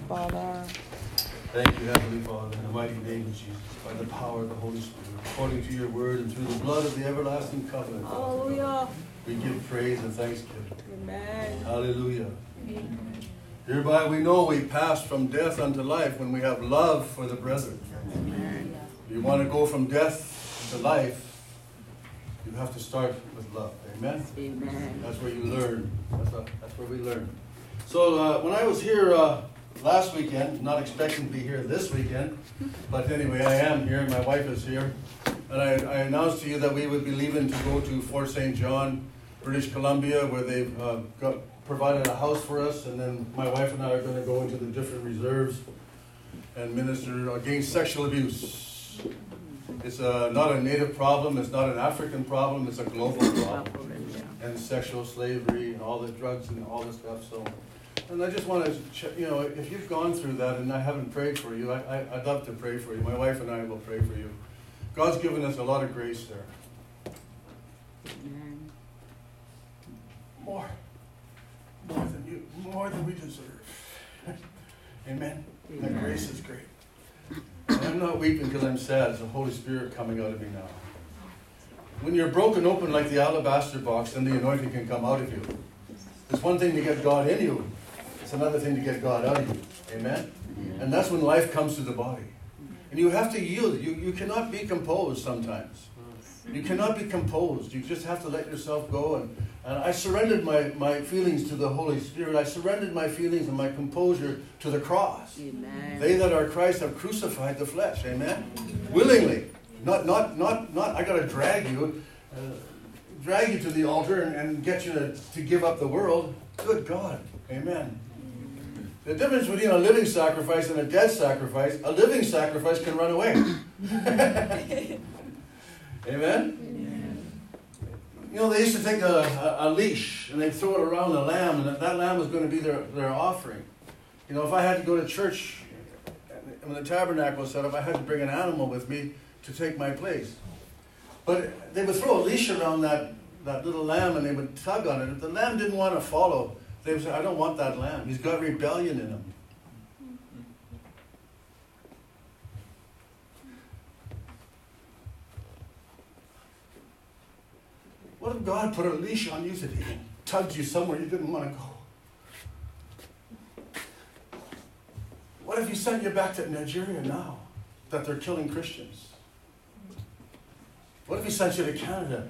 Father. Thank you, Heavenly Father, in the mighty name of Jesus, by the power of the Holy Spirit, according to your word and through the blood of the everlasting covenant. Hallelujah. We give praise and thanksgiving. Amen. Hallelujah. Hereby we know we pass from death unto life when we have love for the brethren. Amen. You want to go from death to life, you have to start with love. Amen? Amen. That's where you learn. That's where we learn. So when I was here last weekend, not expecting to be here this weekend, but anyway, I am here, my wife is here, and I announced to you that we would be leaving to go to Fort St. John, British Columbia, where they've provided a house for us, and then my wife and I are going to go into the different reserves and minister against sexual abuse. It's not a native problem, it's not an African problem, it's a global problem. And sexual slavery and all the drugs and all this stuff. So, and I just want to, if you've gone through that and I haven't prayed for you, I'd love to pray for you. My wife and I will pray for you. God's given us a lot of grace there. Amen. More than we deserve. Amen. That grace is great. And I'm not weeping because I'm sad. It's the Holy Spirit coming out of me now. When you're broken open like the alabaster box, then the anointing can come out of you. It's one thing to get God in you. It's another thing to get God out of you. Amen? And that's when life comes to the body. And you have to yield. You cannot be composed sometimes. You cannot be composed. You just have to let yourself go. And I surrendered my feelings to the Holy Spirit. I surrendered my feelings and my composure to the cross. Amen. They that are Christ have crucified the flesh. Amen? Willingly. Not, I got to drag you to the altar and get you to give up the world. Good God. Amen. The difference between a living sacrifice and a dead sacrifice, a living sacrifice can run away. Amen? They used to take a leash and they'd throw it around the lamb, and that lamb was going to be their offering. If I had to go to church, when the tabernacle was set up, I had to bring an animal with me to take my place. But they would throw a leash around that little lamb and they would tug on it. If the lamb didn't want to follow, they would say, I don't want that lamb. He's got rebellion in him. What if God put a leash on you today and tugged you somewhere you didn't want to go? What if he sent you back to Nigeria now that they're killing Christians? What if he sent you to Canada?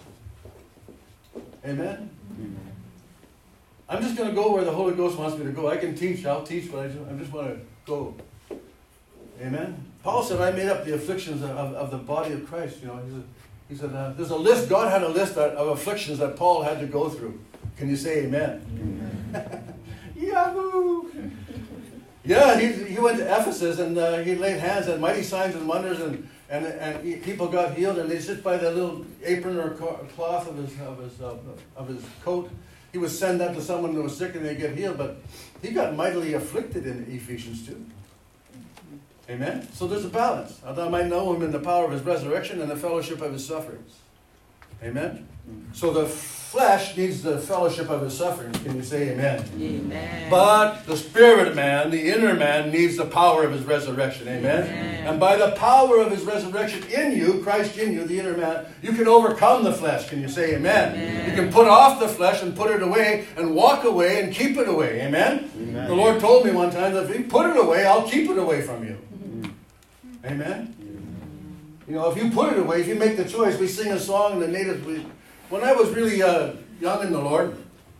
Amen? I'm just going to go where the Holy Ghost wants me to go. I can teach, I'll teach, but I just want to go. Amen? Paul said, I made up the afflictions of the body of Christ. He said, there's a list, God had a list of afflictions that Paul had to go through. Can you say amen? Yahoo! Yeah, he went to Ephesus and he laid hands on mighty signs and wonders and people got healed, and they sit by the little apron or cloth of his coat. He would send that to someone who was sick and they get healed, but he got mightily afflicted in Ephesians 2. Amen? So there's a balance. I thought I might know him in the power of his resurrection and the fellowship of his sufferings. Amen? So the flesh needs the fellowship of his sufferings. Can you say amen? Amen. But the spirit man, the inner man, needs the power of his resurrection. Amen? Amen. And by the power of his resurrection in you, Christ in you, the inner man, you can overcome the flesh. Can you say amen? Amen. You can put off the flesh and put it away and walk away and keep it away. Amen? Amen. The Lord told me one time that if you put it away, I'll keep it away from you. Amen? If you put it away, if you make the choice, we sing a song in the native. When I was really young in the Lord,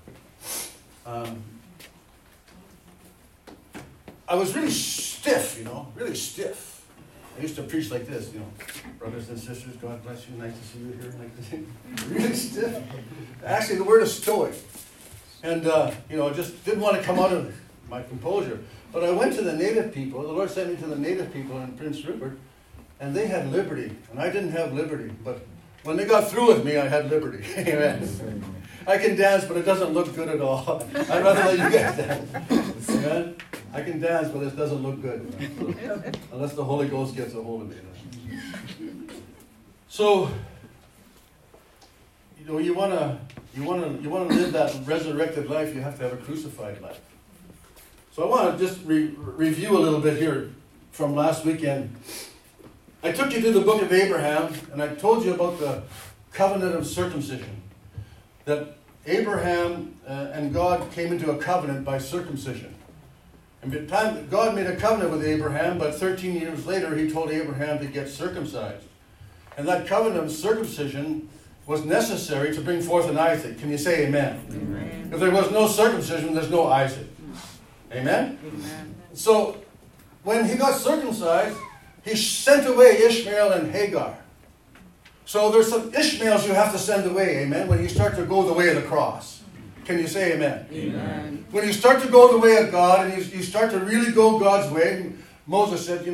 I was really stiff, really stiff. I used to preach like this, brothers and sisters, God bless you, nice to see you here, like this. Really stiff. Actually, the word is stoic. And, I just didn't want to come out of my composure. But I went to the native people. The Lord sent me to the native people in Prince Rupert, and they had liberty, and I didn't have liberty. But when they got through with me, I had liberty. Amen. I can dance, but it doesn't look good at all. I'd rather let you guys dance. Amen. I can dance, but it doesn't look good. Unless the Holy Ghost gets a hold of me. So, you want to live that resurrected life, you have to have a crucified life. So I want to just review a little bit here from last weekend. I took you to the book of Abraham, and I told you about the covenant of circumcision. That Abraham and God came into a covenant by circumcision. And by the time God made a covenant with Abraham, but 13 years later he told Abraham to get circumcised. And that covenant of circumcision was necessary to bring forth an Isaac. Can you say amen? Amen. If there was no circumcision, there's no Isaac. Amen? Amen. So, when he got circumcised, he sent away Ishmael and Hagar. So there's some Ishmaels you have to send away, amen, when you start to go the way of the cross. Can you say amen? Amen. When you start to go the way of God and you start to really go God's way, Moses said,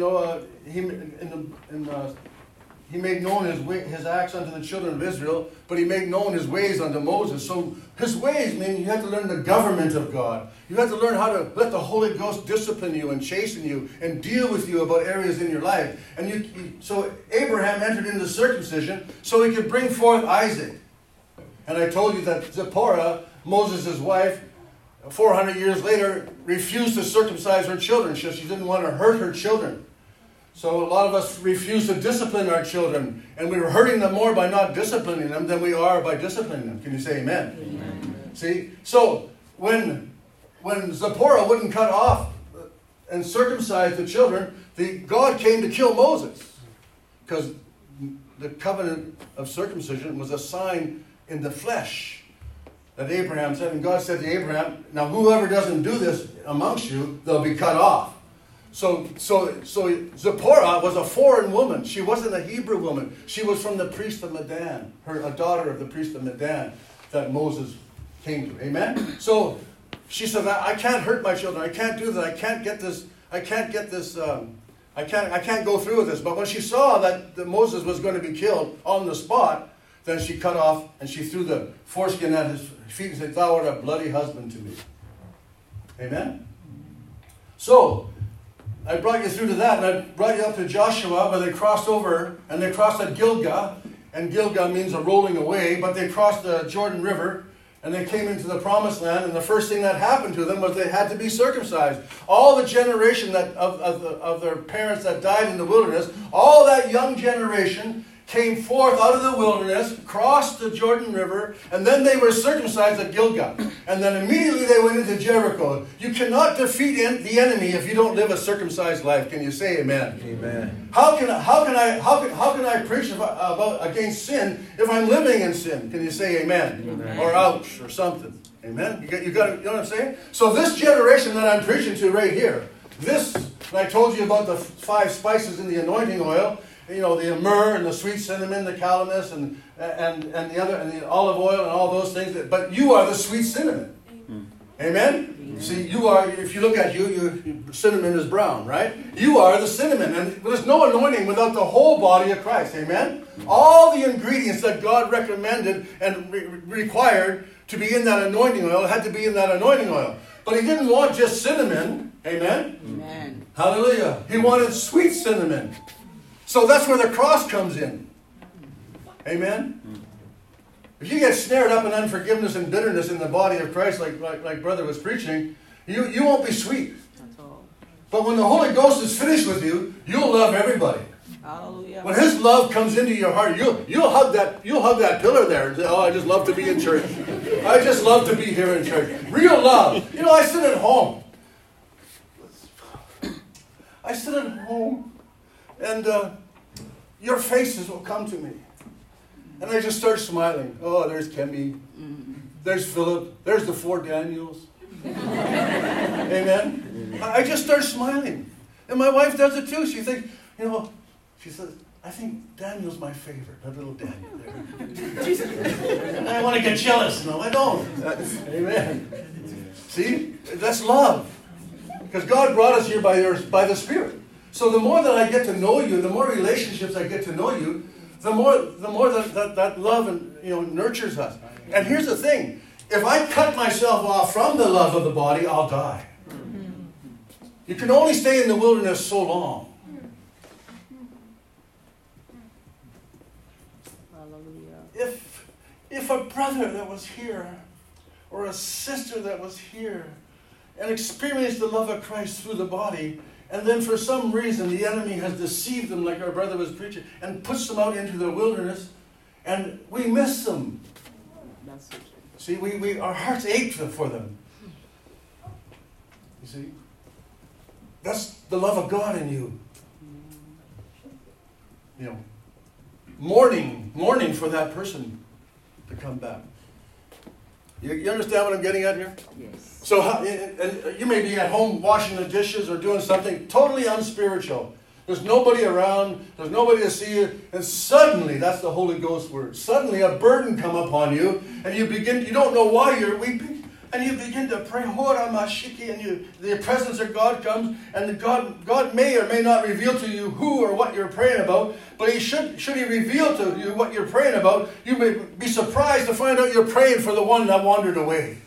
he made known his acts unto the children of Israel, but he made known his ways unto Moses. So his ways mean you have to learn the government of God. You have to learn how to let the Holy Ghost discipline you and chasten you and deal with you about areas in your life. And so Abraham entered into circumcision so he could bring forth Isaac. And I told you that Zipporah, Moses' wife, 400 years later, refused to circumcise her children. She didn't want to hurt her children. So a lot of us refuse to discipline our children, and we're hurting them more by not disciplining them than we are by disciplining them. Can you say amen? Amen. See? So when Zipporah wouldn't cut off and circumcise the children, God came to kill Moses. Because the covenant of circumcision was a sign in the flesh that Abraham said. And God said to Abraham, now whoever doesn't do this amongst you, they'll be cut off. So Zipporah was a foreign woman. She wasn't a Hebrew woman. She was from the priest of Midian, a daughter of the priest of Midian that Moses came to. Amen? So she said, I can't hurt my children. I can't do that. I can't get this. I can't go through with this. But when she saw that Moses was going to be killed on the spot, then she cut off and she threw the foreskin at his feet and said, thou art a bloody husband to me. Amen? So I brought you through to that, and I brought you up to Joshua, where they crossed over, and they crossed at Gilgal, and Gilgal means a rolling away, but they crossed the Jordan River, and they came into the Promised Land, and the first thing that happened to them was they had to be circumcised. All the generation of their parents that died in the wilderness, all that young generation came forth out of the wilderness, crossed the Jordan River, and then they were circumcised at Gilgal. And then immediately they went into Jericho. You cannot defeat the enemy if you don't live a circumcised life. Can you say amen? Amen. How can I preach against sin if I'm living in sin? Can you say amen? Amen. Or ouch or something? Amen. You know what I'm saying? So this generation that I'm preaching to right here, I told you about the 5 spices in the anointing oil. You know, the myrrh and the sweet cinnamon, the calamus, and the olive oil and all those things. But you are the sweet cinnamon. Amen? Amen? See, you are, if you look at you, cinnamon is brown, right? You are the cinnamon. And there's no anointing without the whole body of Christ. Amen? All the ingredients that God recommended and required to be in that anointing oil had to be in that anointing oil. But he didn't want just cinnamon. Amen? Amen. Hallelujah. He wanted sweet cinnamon. So that's where the cross comes in. Amen? If you get snared up in unforgiveness and bitterness in the body of Christ, like Brother was preaching, you won't be sweet. That's all. But when the Holy Ghost is finished with you, you'll love everybody. Hallelujah. When His love comes into your heart, you'll hug that pillar there and say, oh, I just love to be in church. I just love to be here in church. Real love. You know, I sit at home. And your faces will come to me. And I just start smiling. Oh, there's Kemi. There's Philip. There's the 4 Daniels. Amen? I just start smiling. And my wife does it too. She thinks, she says, I think Daniel's my favorite. That little Daniel there. I want to get jealous. No, I don't. Amen. See? That's love. Because God brought us here by the Spirit. So the more that I get to know you, the more relationships I get to know you, the more that love nurtures us. And here's the thing. If I cut myself off from the love of the body, I'll die. You can only stay in the wilderness so long. Hallelujah. If a brother that was here, or a sister that was here, and experienced the love of Christ through the body, and then for some reason the enemy has deceived them, like our brother was preaching, and puts them out into the wilderness, and we miss them. That's it. See, our hearts ache for them. You see? That's the love of God in you. You know, mourning for that person to come back. You understand what I'm getting at here? Yes. So and you may be at home washing the dishes or doing something totally unspiritual. There's nobody around. There's nobody to see you. And suddenly, that's the Holy Ghost word. Suddenly a burden come upon you. And you don't know why you're weeping. And you begin to pray. And the presence of God comes. And God may or may not reveal to you who or what you're praying about. But should He reveal to you what you're praying about, you may be surprised to find out you're praying for the one that wandered away.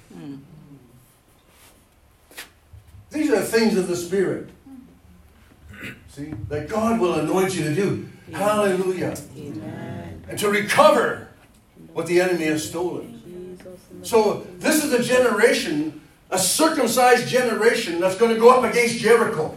These are things of the Spirit. See, that God will anoint you to do. Amen. Hallelujah. Amen. And to recover what the enemy has stolen. So this is a generation, a circumcised generation that's going to go up against Jericho.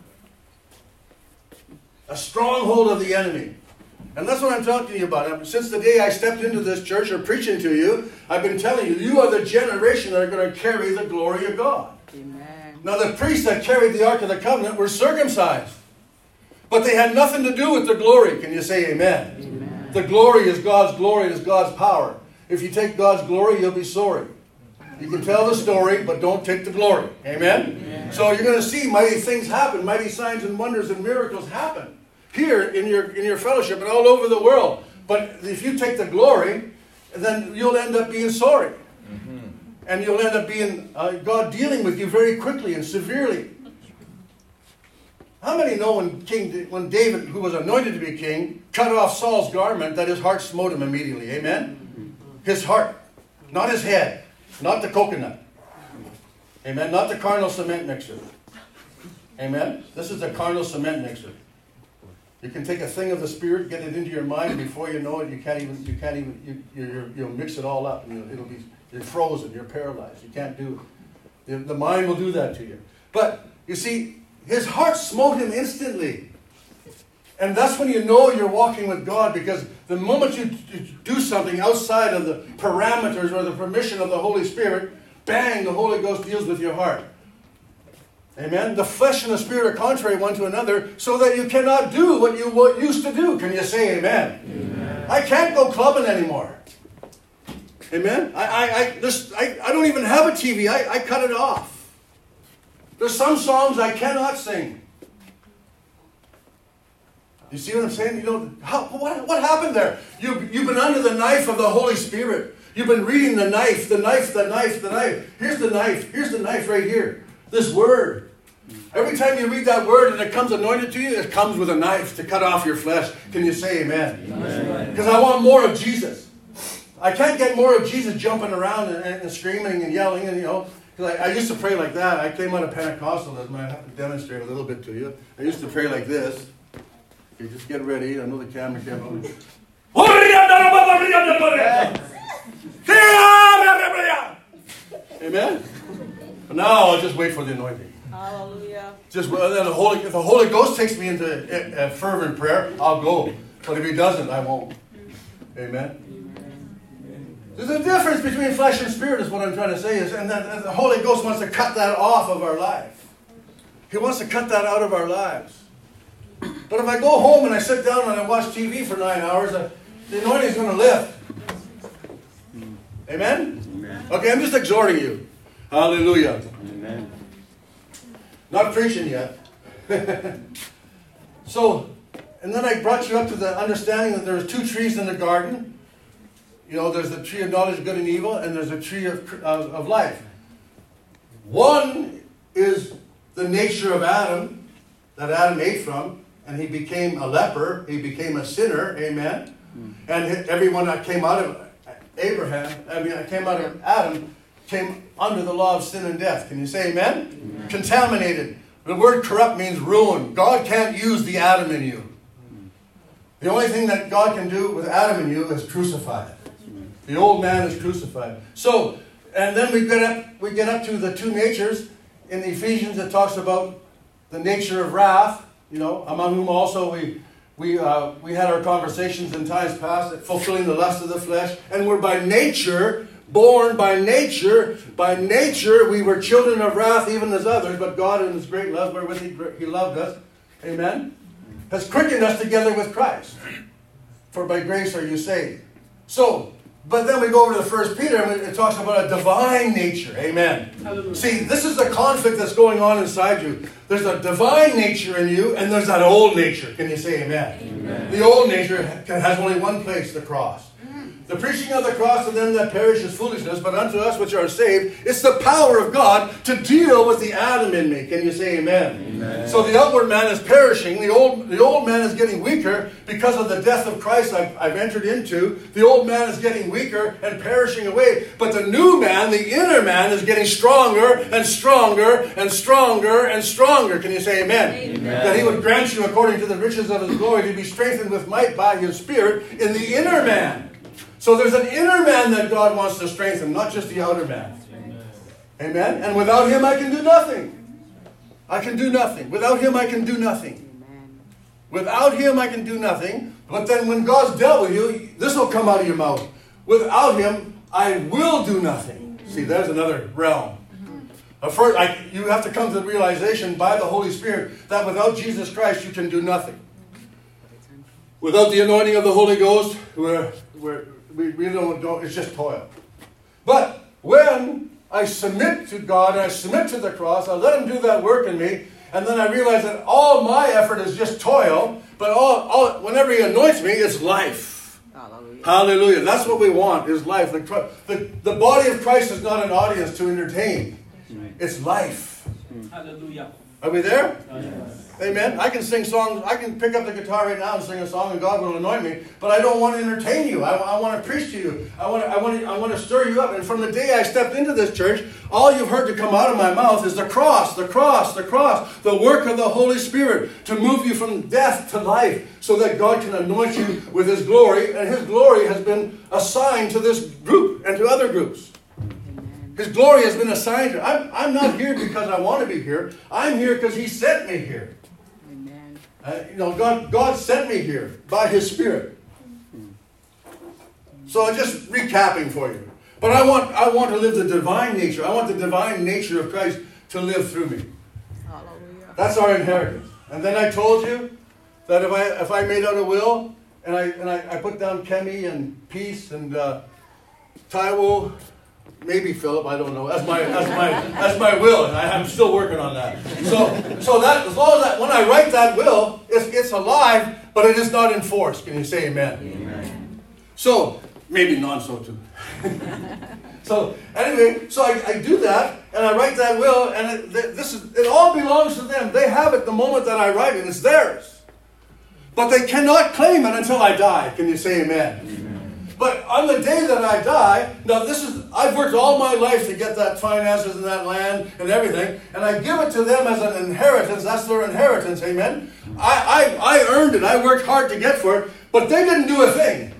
A stronghold of the enemy. And that's what I'm talking to you about. Since the day I stepped into this church or preaching to you, I've been telling you, you are the generation that are going to carry the glory of God. Amen. Now the priests that carried the Ark of the Covenant were circumcised. But they had nothing to do with the glory. Can you say amen? Amen? The glory is God's glory. It is God's power. If you take God's glory, you'll be sorry. You can tell the story, but don't take the glory. Amen? Amen. So you're going to see mighty things happen. Mighty signs and wonders and miracles happen. Here in your fellowship and all over the world. But if you take the glory, then you'll end up being sorry. Mm-hmm. And you'll end up being God dealing with you very quickly and severely. How many know when David, who was anointed to be king, cut off Saul's garment, that his heart smote him immediately? Amen? His heart. Not his head. Not the coconut. Amen? Not the carnal cement mixer. Amen? This is the carnal cement mixer. You can take a thing of the Spirit, get it into your mind, before you know it, you'll mix it all up, and you're frozen, you're paralyzed. You can't do it. The mind will do that to you. But, you see, his heart smote him instantly. And that's when you know you're walking with God, because the moment you do something outside of the parameters or the permission of the Holy Spirit, bang, the Holy Ghost deals with your heart. Amen? The flesh and the spirit are contrary one to another, so that you cannot do what you used to do. Can you say amen? Amen. I can't go clubbing anymore. Amen? I don't even have a TV. I cut it off. There's some songs I cannot sing. You see what I'm saying? What happened there? You've been under the knife of the Holy Spirit. You've been reading the knife. Here's the knife. Here's the knife right here. This word. Every time you read that word and it comes anointed to you, it comes with a knife to cut off your flesh. Can you say amen? Because I want more of Jesus. I can't get more of Jesus jumping around and screaming and yelling and Because I used to pray like that. I came out of Pentecostalism. I have to demonstrate a little bit to you. I used to pray like this. Okay, just get ready. I know the camera can't move. Amen? But now I'll just wait for the anointing. Hallelujah. Just then if the Holy Ghost takes me into a fervent prayer, I'll go. But if He doesn't, I won't. Amen? There's a difference between flesh and spirit, is what I'm trying to say. And the Holy Ghost wants to cut that off of our life. He wants to cut that out of our lives. But if I go home and I sit down and I watch TV for 9 hours, the anointing is going to lift. Amen? Amen? Okay, I'm just exhorting you. Hallelujah. Amen. Not preaching yet. So, and then I brought you up to the understanding that there's 2 trees in the garden. There's the tree of knowledge of good and evil, and there's a tree of life. One is the nature of Adam, that Adam ate from, and he became a leper, he became a sinner, amen? And everyone that came out of Adam, came under the law of sin and death. Can you say amen? Amen. Contaminated. The word corrupt means ruin. God can't use the Adam in you. The only thing that God can do with Adam in you is crucify it. The old man is crucified. So, and then we get up to the 2 natures in Ephesians it talks about the nature of wrath, among whom also we had our conversations in times past, fulfilling the lust of the flesh, and we're by nature, born by nature, we were children of wrath even as others, but God in His great love wherewith He loved us, amen, has quickened us together with Christ. For by grace are you saved. So, but then we go over to the 1 Peter and it talks about a divine nature. Amen. Hallelujah. See, this is the conflict that's going on inside you. There's a divine nature in you and there's that old nature. Can you say amen? Amen. The old nature has only one place, the cross. The preaching of the cross to them that perish is foolishness, but unto us which are saved, it's the power of God to deal with the Adam in me. Can you say amen? Amen. So the outward man is perishing. The old man is getting weaker because of the death of Christ I've entered into. The old man is getting weaker and perishing away. But the new man, the inner man, is getting stronger and stronger and stronger and stronger. Can you say amen? Amen. That He would grant you according to the riches of His glory to be strengthened with might by His Spirit in the inner man. So there's an inner man that God wants to strengthen, not just the outer man. Amen? And without Him I can do nothing. I can do nothing. Without Him I can do nothing. Without Him I can do nothing. But then when God's dealt with you, this will come out of your mouth. Without Him I will do nothing. See, there's another realm. First, you have to come to the realization by the Holy Spirit that without Jesus Christ you can do nothing. Without the anointing of the Holy Ghost, we don't, it's just toil. But when I submit to God and I submit to the cross, I let Him do that work in me, and then I realize that all my effort is just toil, but whenever He anoints me, it's life. Hallelujah. Hallelujah. That's what we want, is life. The body of Christ is not an audience to entertain. It's life. Hallelujah. Are we there? Yes. Amen. I can sing songs. I can pick up the guitar right now and sing a song, and God will anoint me. But I don't want to entertain you. I want to preach to you. I want to stir you up. And from the day I stepped into this church, all you've heard to come out of my mouth is the cross, the cross, the cross, the work of the Holy Spirit to move you from death to life, so that God can anoint you with His glory. And His glory has been assigned to this group and to other groups. His glory has been assigned to. I'm not here because I want to be here. I'm here because He sent me here. Amen. God sent me here by His Spirit. So I'm just recapping for you. But I want to live the divine nature. I want the divine nature of Christ to live through me. Hallelujah. That's our inheritance. And then I told you that if I made out a will and I put down Kemi and Peace and Taiwo, maybe Philip, I don't know, as my will, and I'm still working on that. So that, as long as that, when I write that will, it's alive, but it is not enforced. Can you say amen? Amen. So maybe non-so too. So anyway, so I do that, and I write that will, and it all belongs to them. They have it the moment that I write it. It's theirs. But they cannot claim it until I die. Can you say amen? Amen. But on the day that I die, now I've worked all my life to get that finances and that land and everything, and I give it to them as an inheritance. That's their inheritance, amen? I earned it. I worked hard to get for it, but they didn't do a thing.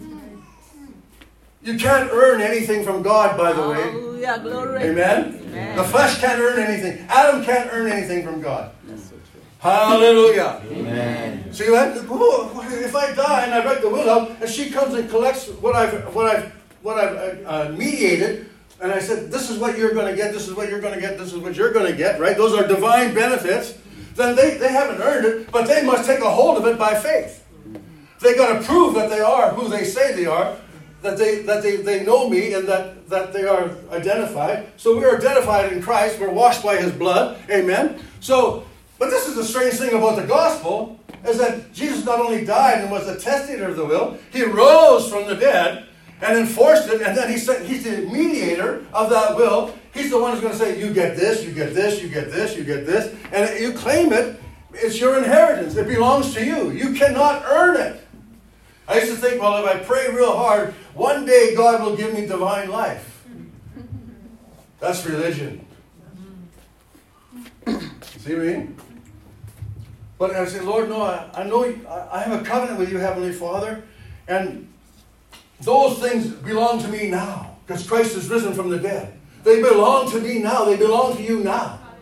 You can't earn anything from God, by the way. Hallelujah, glory. Amen? Amen? The flesh can't earn anything. Adam can't earn anything from God. Hallelujah. Amen. See that? If I die and I write the will out, and she comes and collects what I've mediated, and I said, this is what you're going to get, this is what you're going to get, this is what you're going to get, right? Those are divine benefits. Then they haven't earned it, but they must take a hold of it by faith. They got to prove that they are who they say they are, that they know me, and that they are identified. So we are identified in Christ. We're washed by His blood. Amen. But this is the strange thing about the gospel, is that Jesus not only died and was the testator of the will, He rose from the dead and enforced it, and then He's the mediator of that will. He's the one who's going to say, you get this, you get this, you get this, you get this, and you claim it. It's your inheritance. It belongs to you. You cannot earn it. I used to think, well, if I pray real hard, one day God will give me divine life. That's religion. See what I mean? But I say, Lord, no, I know I have a covenant with you, Heavenly Father, and those things belong to me now, because Christ is risen from the dead. They belong to me now. They belong to you now.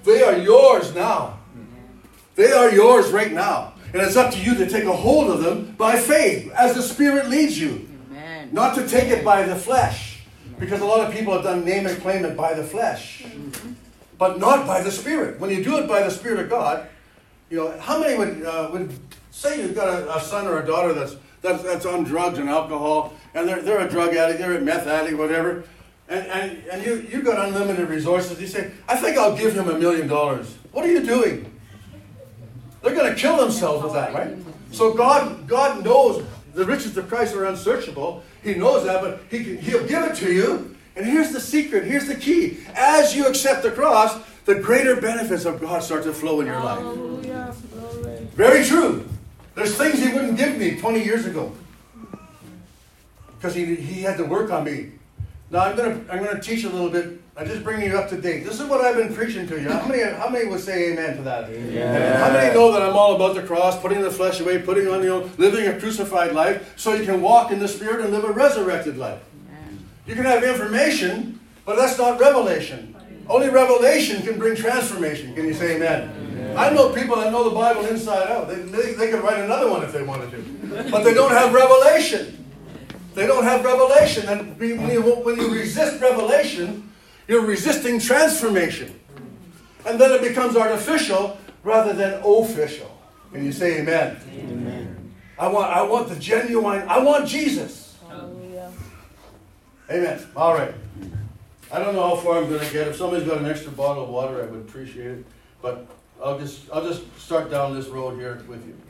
They are yours now. They are yours right now. And it's up to you to take a hold of them by faith as the Spirit leads you. Amen. Not to take it by the flesh. Because a lot of people have done name and claim it by the flesh. But not by the Spirit. When you do it by the Spirit of God, you know, how many would say you've got a son or a daughter that's on drugs and alcohol, and they're a drug addict, they're a meth addict, whatever, and you've got unlimited resources. You say, I think I'll give him $1 million. What are you doing? They're going to kill themselves with that, right? So God knows the riches of Christ are unsearchable. He knows that, but He'll give it to you. And here's the secret. Here's the key. As you accept the cross, the greater benefits of God start to flow in your life. Hallelujah. Very true. There's things He wouldn't give me 20 years ago. Because he had to work on me. Now I'm going to teach a little bit. I'm just bringing you up to date. This is what I've been preaching to you. How many would say amen to that? Yeah. How many know that I'm all about the cross, putting the flesh away, putting on, living a crucified life so you can walk in the Spirit and live a resurrected life? Amen. You can have information, but that's not revelation. Only revelation can bring transformation. Can you say amen? Amen. I know people that know the Bible inside out. They could write another one if they wanted to. But they don't have revelation. They don't have revelation. And when you resist revelation, you're resisting transformation. And then it becomes artificial rather than official. Can you say amen? Amen. I want the genuine, I want Jesus. Hallelujah. Amen. All right. I don't know how far I'm going to get. If somebody's got an extra bottle of water, I would appreciate it. But I'll just start down this road here with you.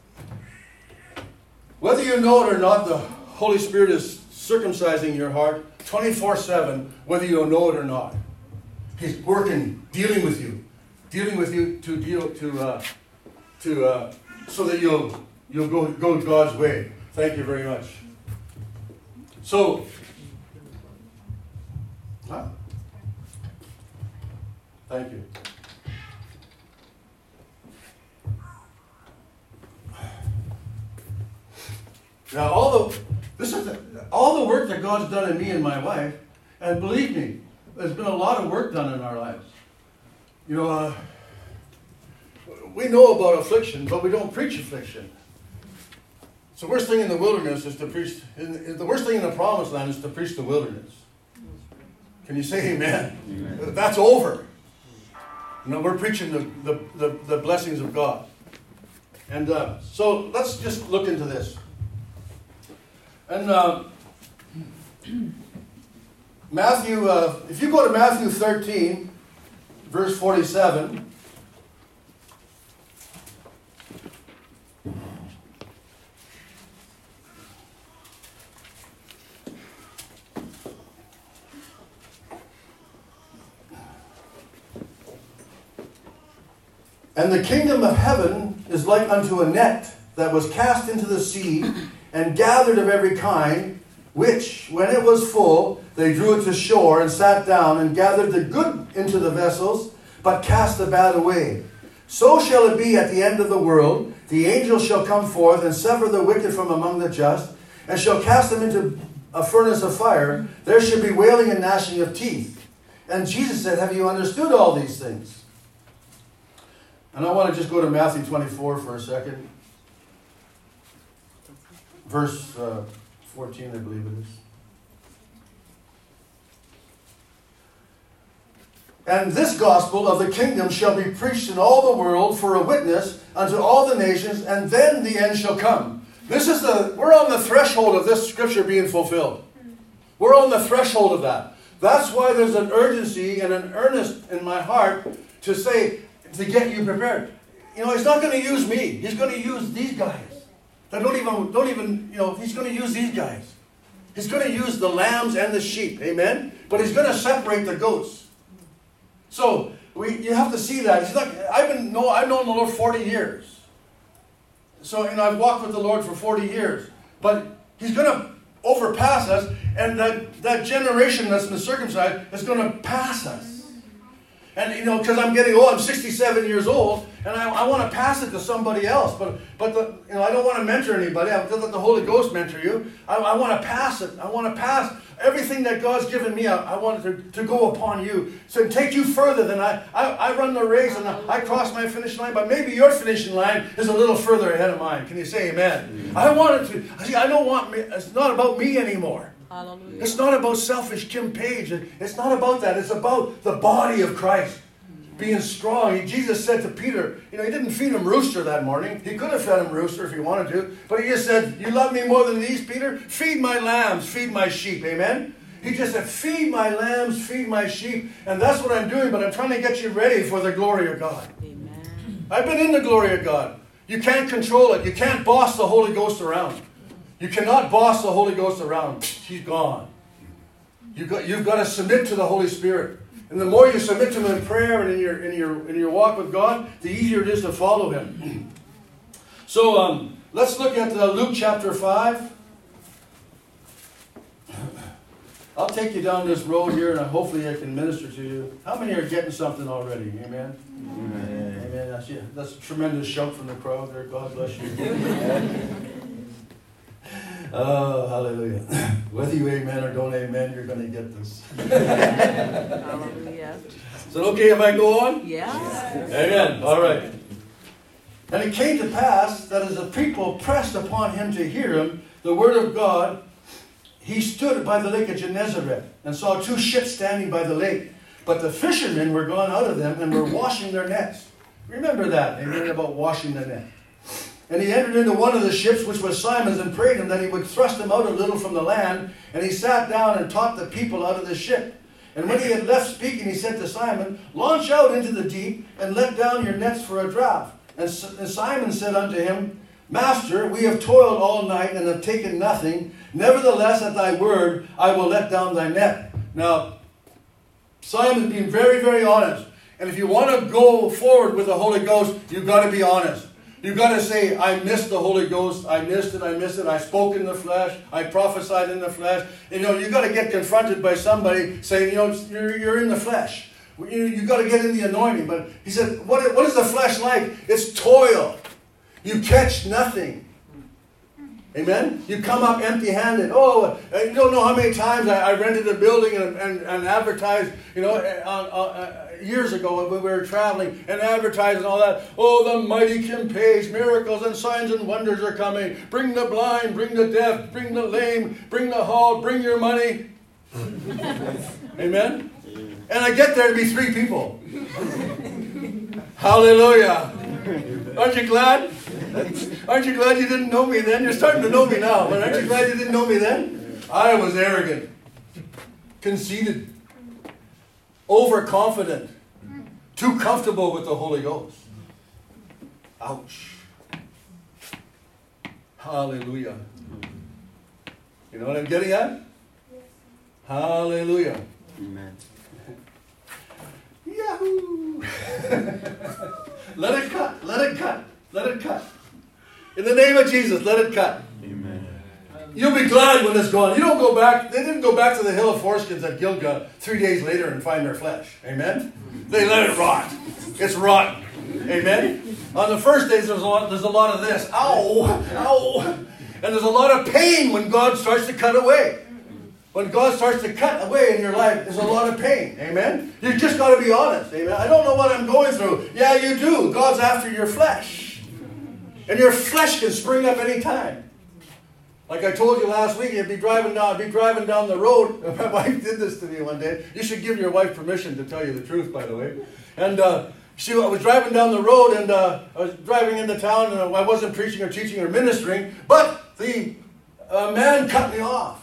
Whether you know it or not, the Holy Spirit is circumcising your heart 24/7, whether you know it or not. He's working, dealing with you so that you'll go God's way. Thank you very much. So, thank you. Now, all the work that God's done in me and my wife, and believe me, there's been a lot of work done in our lives. We know about affliction, but we don't preach affliction. So the worst thing in the wilderness is to preach. The worst thing in the promised land is to preach the wilderness. Can you say amen? Amen. That's over. We're preaching the blessings of God. And so let's just look into this. And Matthew, if you go to Matthew 13, verse 47. And the kingdom of heaven is like unto a net that was cast into the sea and gathered of every kind, which, when it was full, they drew it to shore and sat down and gathered the good into the vessels, but cast the bad away. So shall it be at the end of the world. The angel shall come forth and sever the wicked from among the just, and shall cast them into a furnace of fire. There shall be wailing and gnashing of teeth. And Jesus said, have you understood all these things? And I want to just go to Matthew 24 for a second. Verse 14, I believe it is. And this gospel of the kingdom shall be preached in all the world for a witness unto all the nations, and then the end shall come. We're on the threshold of this scripture being fulfilled. We're on the threshold of that. That's why there's an urgency and an earnest in my heart to get you prepared. He's not going to use me. He's going to use these guys. That don't even, he's going to use these guys. He's going to use the lambs and the sheep. Amen? But he's going to separate the goats. So, you have to see that. I've known the Lord 40 years. So, I've walked with the Lord for 40 years. But he's going to overpass us, and that generation that's been circumcised is going to pass us. And, you know, because I'm getting old, I'm 67 years old, and I want to pass it to somebody else. But you know, I don't want to mentor anybody. I don't let the Holy Ghost mentor you. I want to pass it. I want to pass everything that God's given me. I want it to go upon you. So take you further than I run the race and I cross my finishing line, but maybe your finishing line is a little further ahead of mine. Can you say amen? I want it to. See, I don't want me. It's not about me anymore. Hallelujah. It's not about selfish Kim Page. It's not about that. It's about the body of Christ being strong. Jesus said to Peter, you know, he didn't feed him rooster that morning. He could have fed him rooster if he wanted to. But he just said, you love me more than these, Peter? Feed my lambs, feed my sheep. Amen? He just said, feed my lambs, feed my sheep. And that's what I'm doing, but I'm trying to get you ready for the glory of God. Amen. I've been in the glory of God. You can't control it. You can't boss the Holy Ghost around. You cannot boss the Holy Ghost around. He's gone. You've got to submit to the Holy Spirit. And the more you submit to Him in prayer and in your walk with God, the easier it is to follow Him. So let's look at Luke chapter 5. I'll take you down this road here, and hopefully I can minister to you. How many are getting something already? Amen? Amen. Amen. That's a tremendous shout from the crowd there. God bless you. Oh, hallelujah. Whether you amen or don't amen, you're going to get this. Hallelujah. Is it okay if I go on? Yes. Amen. All right. And it came to pass that as the people pressed upon him to hear him, the word of God, he stood by the lake of Gennesaret and saw two ships standing by the lake. But the fishermen were gone out of them and were washing their nets. Remember that. Amen, about washing the net. And he entered into one of the ships, which was Simon's, and prayed him that he would thrust him out a little from the land. And he sat down and taught the people out of the ship. And when he had left speaking, he said to Simon, launch out into the deep, and let down your nets for a draught. And Simon said unto him, Master, we have toiled all night, and have taken nothing. Nevertheless, at thy word, I will let down thy net. Now, Simon's being very, very honest. And if you want to go forward with the Holy Ghost, you've got to be honest. You've got to say, I missed the Holy Ghost. I missed it. I spoke in the flesh. I prophesied in the flesh. You know, you've got to get confronted by somebody saying, you know, you're in the flesh. You've got to get in the anointing. But he said, what is the flesh like? It's toil. You catch nothing. Amen? You come up empty-handed. Oh, you don't know how many times I rented a building and advertised, you know, years ago when we were traveling and advertising all that. Oh, the mighty Kim Page, miracles and signs and wonders are coming. Bring the blind, bring the deaf, bring the lame, bring the halt, bring your money. Amen? And I get there to be 3 people. Hallelujah. Aren't you glad? Aren't you glad you didn't know me then? You're starting to know me now, but aren't you glad you didn't know me then? I was arrogant, conceited, overconfident, too comfortable with the Holy Ghost. Ouch. Hallelujah. You know what I'm getting at? Hallelujah. Amen. Yahoo! Let it cut. Let it cut. Let it cut. In the name of Jesus, let it cut. Amen. You'll be glad when it's gone. You don't go back. They didn't go back to the hill of foreskins at Gilgal 3 days later and find their flesh. Amen? They let it rot. It's rotten. Amen? On the first days, there's a lot of this. Ow! Ow! And there's a lot of pain when God starts to cut away. When God starts to cut away in your life, there's a lot of pain. Amen? You just got to be honest. Amen? I don't know what I'm going through. Yeah, you do. God's after your flesh. And your flesh can spring up any time. Like I told you last week, I'd be driving down the road. My wife did this to me one day. You should give your wife permission to tell you the truth, by the way. And I was driving down the road, and I was driving into town, and I wasn't preaching or teaching or ministering, but the man cut me off.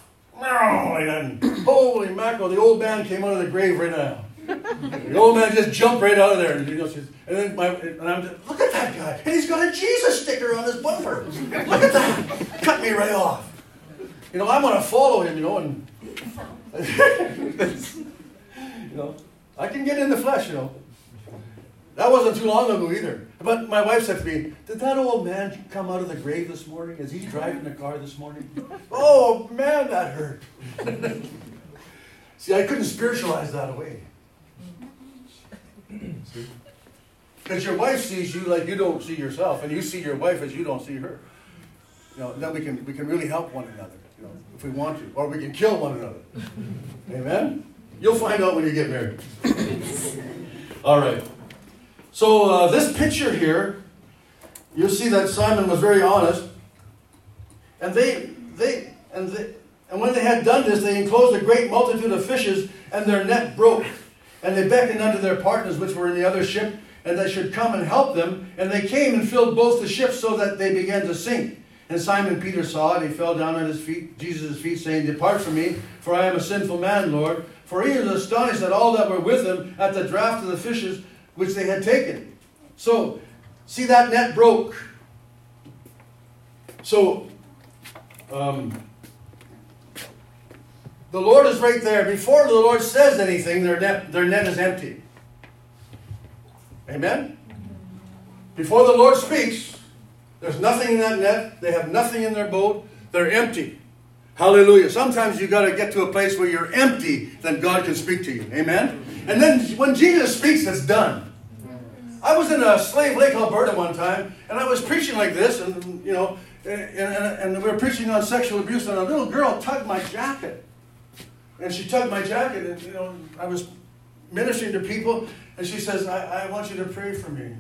Holy mackerel, the old man came out of the grave right now. The old man just jumped right out of there. And I'm just, look at that guy. And he's got a Jesus sticker on his bumper. Look at that. Cut me right off. You know, I'm going to follow him, you know, and you know, I can get in the flesh, you know. That wasn't too long ago either. But my wife said to me, did that old man come out of the grave this morning? Is he driving the car this morning? Oh, man, that hurt. See, I couldn't spiritualize that away. Because your wife sees you like you don't see yourself, and you see your wife as you don't see her. Then we can really help one another, if we want to, or we can kill one another. Amen? You'll find out when you get married. All right. So this picture here, you'll see that Simon was very honest, and when they had done this, they enclosed a great multitude of fishes, and their net broke. And they beckoned unto their partners which were in the other ship, and they should come and help them. And they came and filled both the ships, so that they began to sink. And Simon Peter saw it. He fell down at his feet, Jesus' feet, saying, Depart from me, for I am a sinful man, Lord. For he was astonished at all that were with him at the draught of the fishes which they had taken. So, see, that net broke. So, the Lord is right there. Before the Lord says anything, their net is empty. Amen? Before the Lord speaks, there's nothing in that net. They have nothing in their boat. They're empty. Hallelujah. Sometimes you've got to get to a place where you're empty, then God can speak to you. Amen? And then when Jesus speaks, it's done. I was in Slave Lake, Alberta one time, and I was preaching like this, and we were preaching on sexual abuse, and a little girl tugged my jacket. And she tugged my jacket, and I was ministering to people, and she says, I want you to pray for me.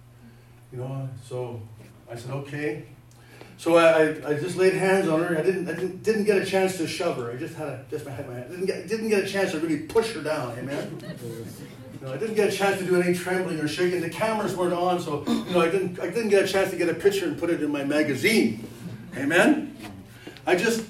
So I said, okay. So I just laid hands on her. I didn't get a chance to shove her. I just had my hand. Didn't get a chance to really push her down. Amen. I didn't get a chance to do any trembling or shaking. The cameras weren't on, so I didn't get a chance to get a picture and put it in my magazine. Amen. I just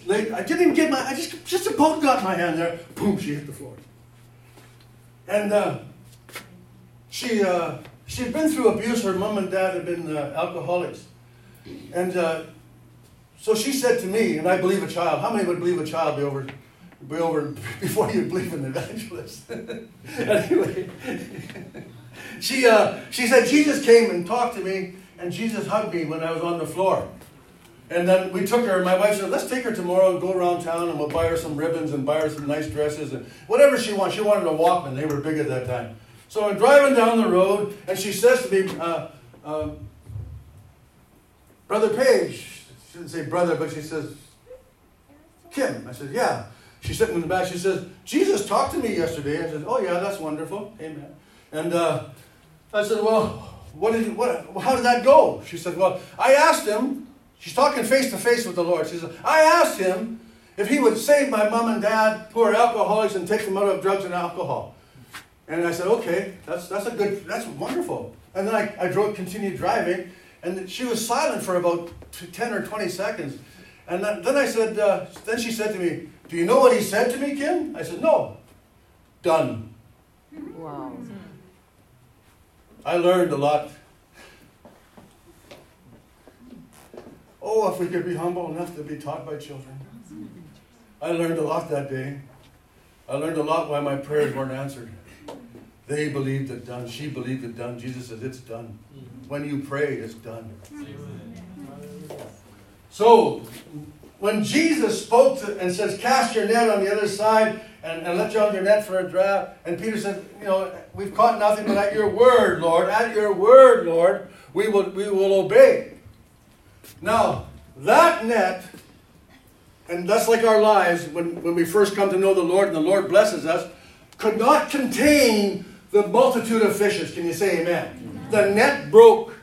about got my hand there. Boom! She hit the floor. And she had been through abuse. Her mom and dad had been alcoholics, and so she said to me, and I believe a child. How many would believe a child be over before you believe an evangelist? Anyway, she said Jesus came and talked to me, and Jesus hugged me when I was on the floor. And then we took her, my wife said, let's take her tomorrow and go around town, and we'll buy her some ribbons and buy her some nice dresses and whatever she wants. She wanted a Walkman. They were big at that time. So I'm driving down the road, and she says to me, Brother Page. She didn't say brother, but she says, Kim. I said, yeah. She's sitting in the back. She says, Jesus talked to me yesterday. I said, oh, yeah, that's wonderful. Amen. And I said, well, how did that go? She said, well, I asked him. She's talking face to face with the Lord. She says, I asked him if he would save my mom and dad who are alcoholics and take them out of drugs and alcohol. And I said, okay, that's wonderful. And then I continued driving, and she was silent for about 10 or 20 seconds. And then I said, then she said to me, do you know what he said to me, Kim? I said, no. Done. Wow. I learned a lot. Oh, if we could be humble enough to be taught by children. I learned a lot that day. I learned a lot why my prayers weren't answered. They believed it done. She believed it done. Jesus said, it's done. When you pray, it's done. So, when Jesus spoke and says, cast your net on the other side and let down your net for a draught, and Peter said, we've caught nothing, but at your word, Lord, we will obey. Now, that net, and that's like our lives when we first come to know the Lord and the Lord blesses us, could not contain the multitude of fishes. Can you say amen? The net broke.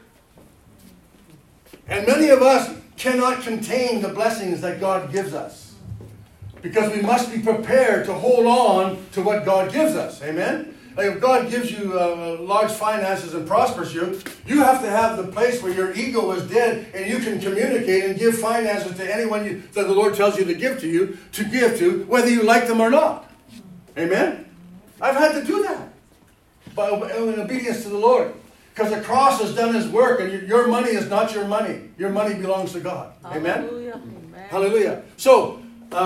And many of us cannot contain the blessings that God gives us, because we must be prepared to hold on to what God gives us. Amen? Like if God gives you large finances and prospers you, you have to have the place where your ego is dead and you can communicate and give finances to anyone that the Lord tells you to give to, whether you like them or not. Amen? I've had to do that in obedience to the Lord. Because the cross has done His work, and your money is not your money. Your money belongs to God. Amen? Hallelujah. Hallelujah. So,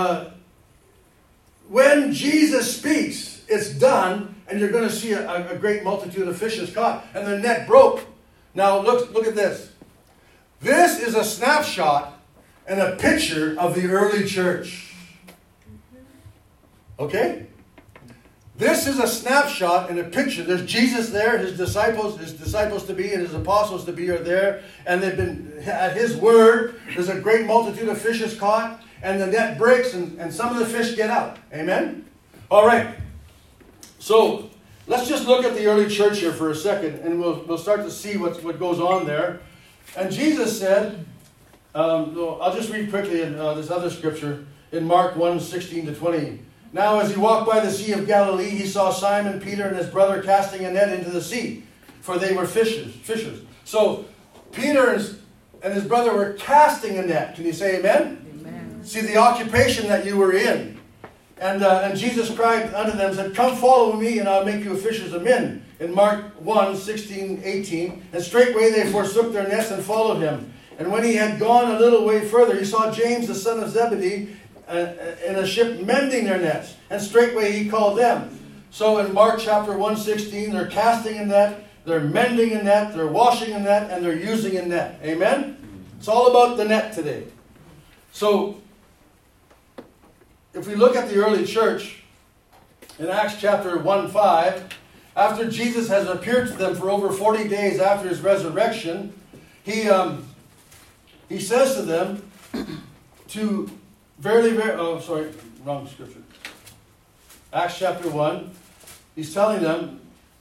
when Jesus speaks, it's done, and you're going to see a great multitude of fishes caught, and the net broke. Now, look at this. This is a snapshot and a picture of the early church. Okay? This is a snapshot and a picture. There's Jesus there, his disciples to be and his apostles to be are there. And they've been, at his word, there's a great multitude of fishes caught. And the net breaks and some of the fish get out. Amen? All right. So let's just look at the early church here for a second. And we'll start to see what goes on there. And Jesus said, I'll just read quickly in this other scripture in Mark 1:16-20. Now as he walked by the Sea of Galilee, he saw Simon Peter and his brother casting a net into the sea, for they were fishers. So Peter and his brother were casting a net. Can you say amen? Amen. See the occupation that you were in. And Jesus cried unto them and said, Come follow me, and I'll make you fishers of men. In Mark 1:16-18. And straightway they forsook their nets and followed him. And when he had gone a little way further, he saw James the son of Zebedee in a ship mending their nets. And straightway he called them. So in Mark chapter 1:16, they're casting a net, they're mending a net, they're washing a net, and they're using a net. Amen? It's all about the net today. So, if we look at the early church, in Acts chapter 1:5, after Jesus has appeared to them for over 40 days after his resurrection, he says to them to wrong scripture. Acts chapter 1, he's telling them,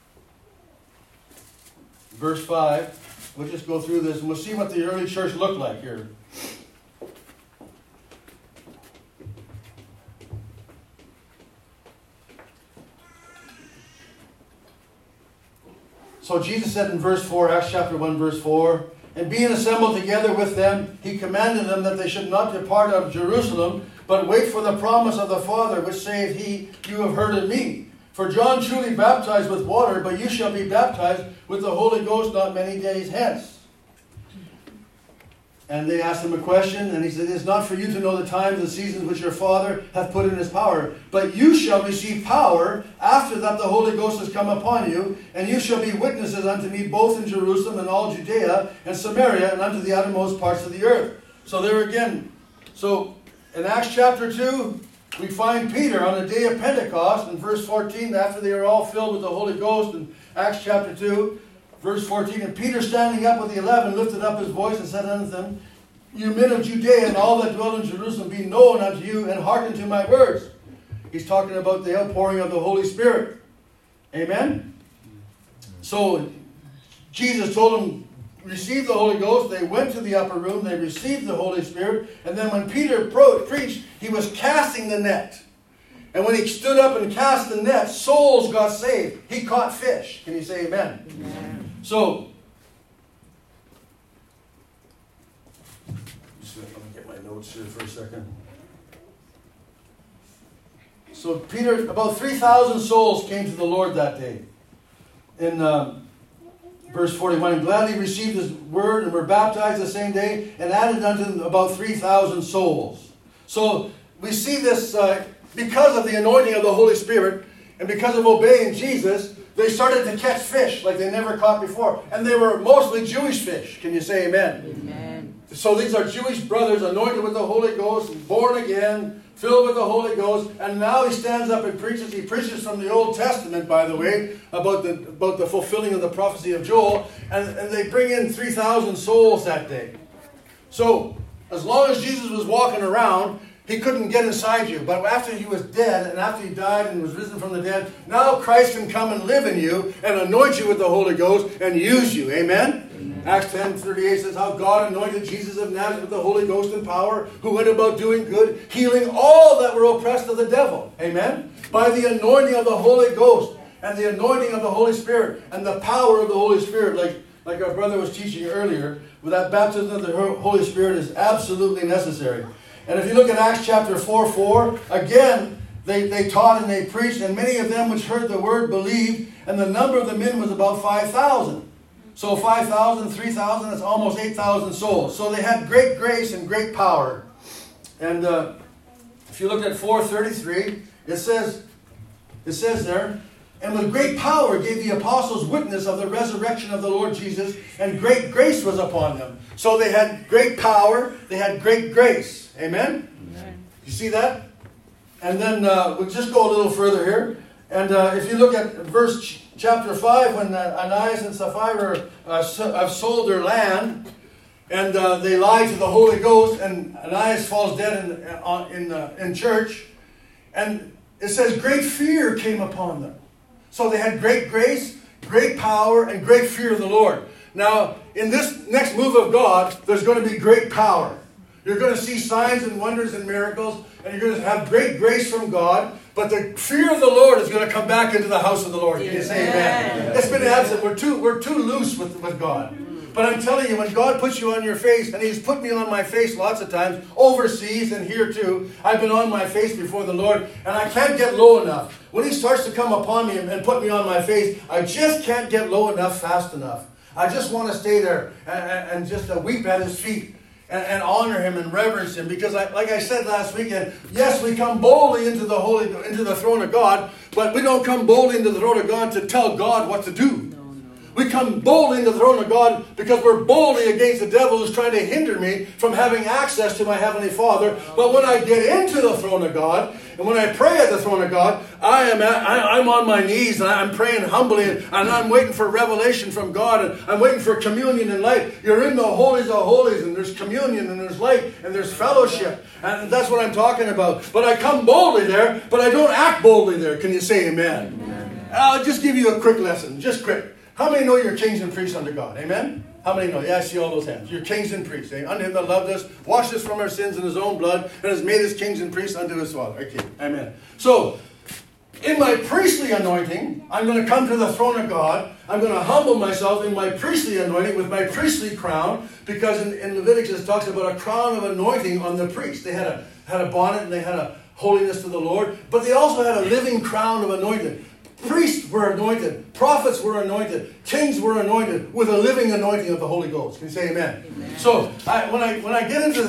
verse 5, we'll just go through this and we'll see what the early church looked like here. So Jesus said in verse 4, Acts chapter 1, verse 4, And being assembled together with them, he commanded them that they should not depart out of Jerusalem, but wait for the promise of the Father, which saith he, You have heard of me. For John truly baptized with water, but you shall be baptized with the Holy Ghost not many days hence. And they asked him a question, and he said, It is not for you to know the times and seasons which your Father hath put in his power, but you shall receive power after that the Holy Ghost has come upon you, and you shall be witnesses unto me both in Jerusalem and all Judea and Samaria and unto the uttermost parts of the earth. So there again, so in Acts chapter 2, we find Peter on the day of Pentecost in verse 14, after they are all filled with the Holy Ghost in Acts chapter 2. Verse 14, And Peter standing up with the 11 lifted up his voice and said unto them, You men of Judea and all that dwell in Jerusalem, be known unto you, and hearken to my words. He's talking about the outpouring of the Holy Spirit. Amen? So Jesus told them, receive the Holy Ghost. They went to the upper room. They received the Holy Spirit. And then when Peter preached, he was casting the net. And when he stood up and cast the net, souls got saved. He caught fish. Can you say amen? Amen. So, let me get my notes here for a second. So Peter, about 3,000 souls came to the Lord that day. In verse 41, and gladly received his word and were baptized the same day and added unto them about 3,000 souls. So we see this because of the anointing of the Holy Spirit and because of obeying Jesus, they started to catch fish like they never caught before. And they were mostly Jewish fish. Can you say amen? Amen. So these are Jewish brothers anointed with the Holy Ghost, born again, filled with the Holy Ghost. And now he stands up and preaches. He preaches from the Old Testament, by the way, about the fulfilling of the prophecy of Joel. And they bring in 3,000 souls that day. So as long as Jesus was walking around, he couldn't get inside you. But after he was dead, and after he died and was risen from the dead, now Christ can come and live in you and anoint you with the Holy Ghost and use you. Amen? Amen. Acts 10:38 says how God anointed Jesus of Nazareth with the Holy Ghost and power, who went about doing good, healing all that were oppressed of the devil. Amen? By the anointing of the Holy Ghost and the anointing of the Holy Spirit and the power of the Holy Spirit, like our brother was teaching earlier, with that baptism of the Holy Spirit is absolutely necessary. And if you look at Acts chapter 4:4, again, they taught and they preached, and many of them which heard the word believed, and the number of the men was about 5,000. So 5,000, 3,000, that's almost 8,000 souls. So they had great grace and great power. And if you look at 4:33, it says there, And with great power gave the apostles witness of the resurrection of the Lord Jesus, and great grace was upon them. So they had great power, they had great grace. Amen? Amen. You see that? And then we'll just go a little further here. And if you look at chapter 5, when Ananias and Sapphira have sold their land, and they lie to the Holy Ghost, and Ananias falls dead in church, and it says great fear came upon them. So they had great grace, great power, and great fear of the Lord. Now, in this next move of God, there's going to be great power. You're going to see signs and wonders and miracles, and you're going to have great grace from God. But the fear of the Lord is going to come back into the house of the Lord. Can you say amen? It's been absent. We're too loose with God. But I'm telling you, when God puts you on your face, and He's put me on my face lots of times, overseas and here too, I've been on my face before the Lord, and I can't get low enough. When He starts to come upon me and put me on my face, I just can't get low enough fast enough. I just want to stay there and just weep at His feet. And honor Him and reverence Him, because like I said last weekend, yes, we come boldly into the throne of God, but we don't come boldly into the throne of God to tell God what to do. We come boldly into the throne of God because we're boldly against the devil who's trying to hinder me from having access to my Heavenly Father. But when I get into the throne of God, and when I pray at the throne of God, I'm on my knees, and I'm praying humbly, and I'm waiting for revelation from God, and I'm waiting for communion and light. You're in the holies of holies, and there's communion, and there's light, and there's fellowship. And that's what I'm talking about. But I come boldly there, but I don't act boldly there. Can you say amen? Amen. I'll just give you a quick lesson, just quick. How many know you're kings and priests under God? Amen? How many know? Yeah, I see all those hands. You're kings and priests. Eh? Unto Him that loved us, washed us from our sins in His own blood, and has made us kings and priests unto His Father. Okay, amen. So, in my priestly anointing, I'm going to come to the throne of God. I'm going to humble myself in my priestly anointing with my priestly crown, because in Leviticus it talks about a crown of anointing on the priest. They had a bonnet, and they had a holiness to the Lord, but they also had a living crown of anointing. Priests were anointed, prophets were anointed, kings were anointed with a living anointing of the Holy Ghost. Can you say amen? Amen. So when I get into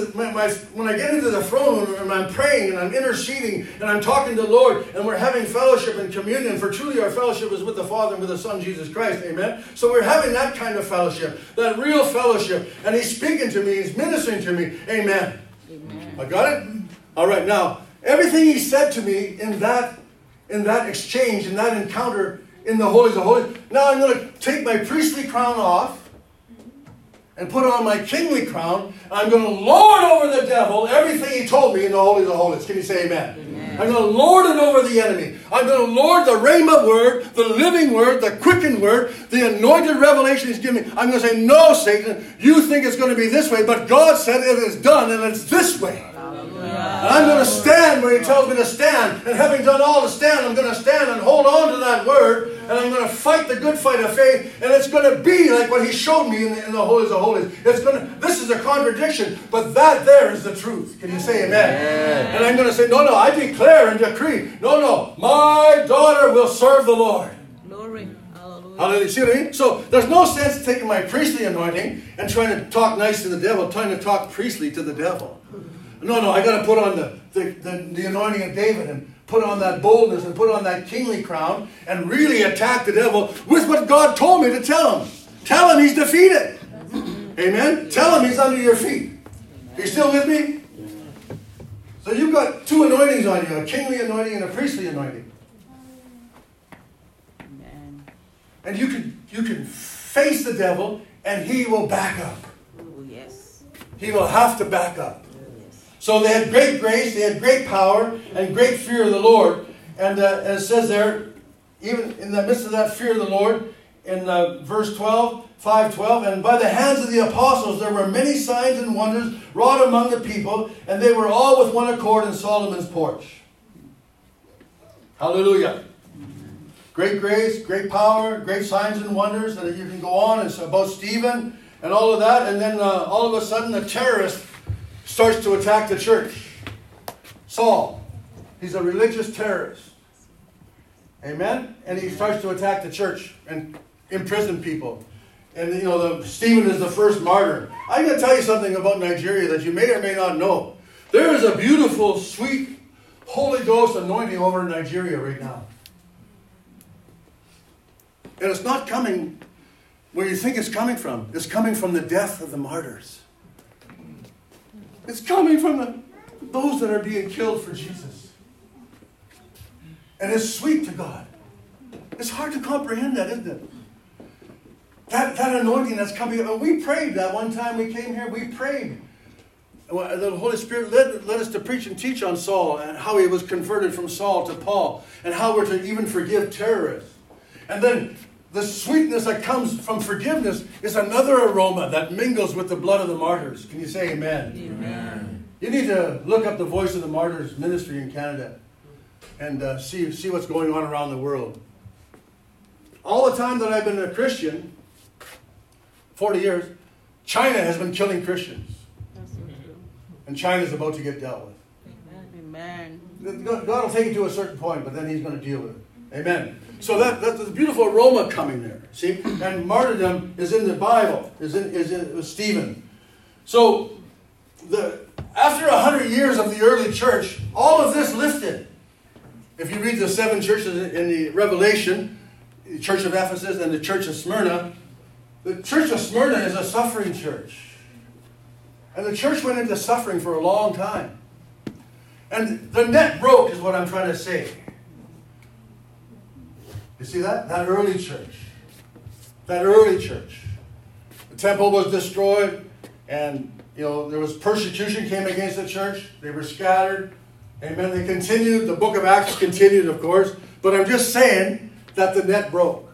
the throne and I'm praying and I'm interceding and I'm talking to the Lord and we're having fellowship and communion, for truly our fellowship is with the Father and with the Son Jesus Christ. Amen. So we're having that kind of fellowship, that real fellowship, and He's speaking to me, He's ministering to me. Amen. Amen. I got it? All right. Now everything He said to me in that exchange, in that encounter in the holies of holies. Now I'm going to take my priestly crown off and put on my kingly crown. I'm going to lord over the devil everything he told me in the holies of holies. Can you say amen? Amen. I'm going to lord it over the enemy. I'm going to lord the Rhema word, the living word, the quickened word, the anointed revelation He's given me. I'm going to say, no, Satan, you think it's going to be this way, but God said it is done and it's this way. And I'm going to stand where He tells me to stand. And having done all to stand, I'm going to stand and hold on to that word. And I'm going to fight the good fight of faith. And it's going to be like what He showed me in the holies of holies. This is a contradiction, but that there is the truth. Can you say amen? And I'm going to say, no, I declare and decree. No, my daughter will serve the Lord. Glory. Hallelujah. Hallelujah. See what I mean? So there's no sense in taking my priestly anointing and trying to talk nice to the devil, trying to talk priestly to the devil. No, I got to put on the anointing of David and put on that boldness and put on that kingly crown and really attack the devil with what God told me to tell him. Tell him he's defeated. Amen? Tell him he's under your feet. Are you still with me? So you've got two anointings on you, a kingly anointing and a priestly anointing. Amen. And you can face the devil and he will back up. Oh, yes. He will have to back up. So they had great grace, they had great power, and great fear of the Lord. And it says there, even in the midst of that fear of the Lord, in verse 12, 5:12, and by the hands of the apostles there were many signs and wonders wrought among the people, and they were all with one accord in Solomon's porch. Hallelujah. Great grace, great power, great signs and wonders. And you can go on. It's about Stephen and all of that. And then all of a sudden a terrorist starts to attack the church. Saul. He's a religious terrorist. Amen? And he starts to attack the church and imprison people. And Stephen is the first martyr. I'm going to tell you something about Nigeria that you may or may not know. There is a beautiful, sweet, Holy Ghost anointing over Nigeria right now. And it's not coming where you think it's coming from. It's coming from the death of the martyrs. It's coming from those that are being killed for Jesus. And it's sweet to God. It's hard to comprehend that, isn't it? That anointing that's coming. We prayed that one time we came here. We prayed. The Holy Spirit led us to preach and teach on Saul and how he was converted from Saul to Paul and how we're to even forgive terrorists. And then the sweetness that comes from forgiveness is another aroma that mingles with the blood of the martyrs. Can you say amen? Amen. You need to look up the Voice of the Martyrs ministry in Canada and see what's going on around the world. All the time that I've been a Christian, 40 years, China has been killing Christians. That's so true. And China's about to get dealt with. Amen. God will take it to a certain point, but then he's going to deal with it. Amen. So that's a beautiful aroma coming there. See? And martyrdom is in the Bible, is in Stephen. So after 100 years of the early church, all of this lifted. If you read the 7 churches in the Revelation, the Church of Ephesus and the Church of Smyrna, the Church of Smyrna is a suffering church. And the church went into suffering for a long time. And the net broke is what I'm trying to say. You see that? That early church. That early church. The temple was destroyed and there was persecution came against the church. They were scattered. Amen. They continued. The book of Acts continued, of course. But I'm just saying that the net broke.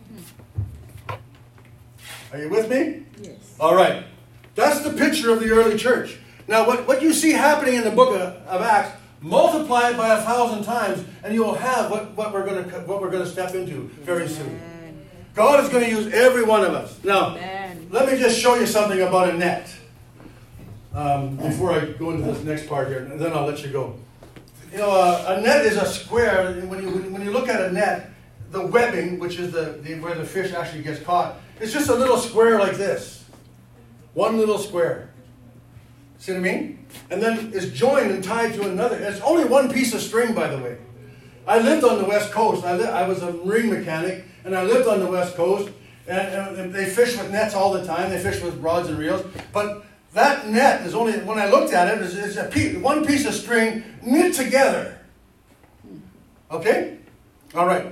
Are you with me? Yes. All right. That's the picture of the early church. Now, what you see happening in the book of Acts, multiply it by 1,000 times, and you'll have what we're going to step into very soon. Amen. God is going to use every one of us. Now, Amen. let me just show you something about a net. Before I go into this next part here, and then I'll let you go. A net is a square. When you look at a net, the webbing, which is where the fish actually gets caught, it's just a little square like this. One little square. See what I mean? And then it's joined and tied to another. It's only one piece of string, by the way. I lived on the West Coast. I was a marine mechanic, and I lived on the West Coast. And they fish with nets all the time. They fish with rods and reels. But that net is only, when I looked at it, it's one piece of string knit together. Okay? All right.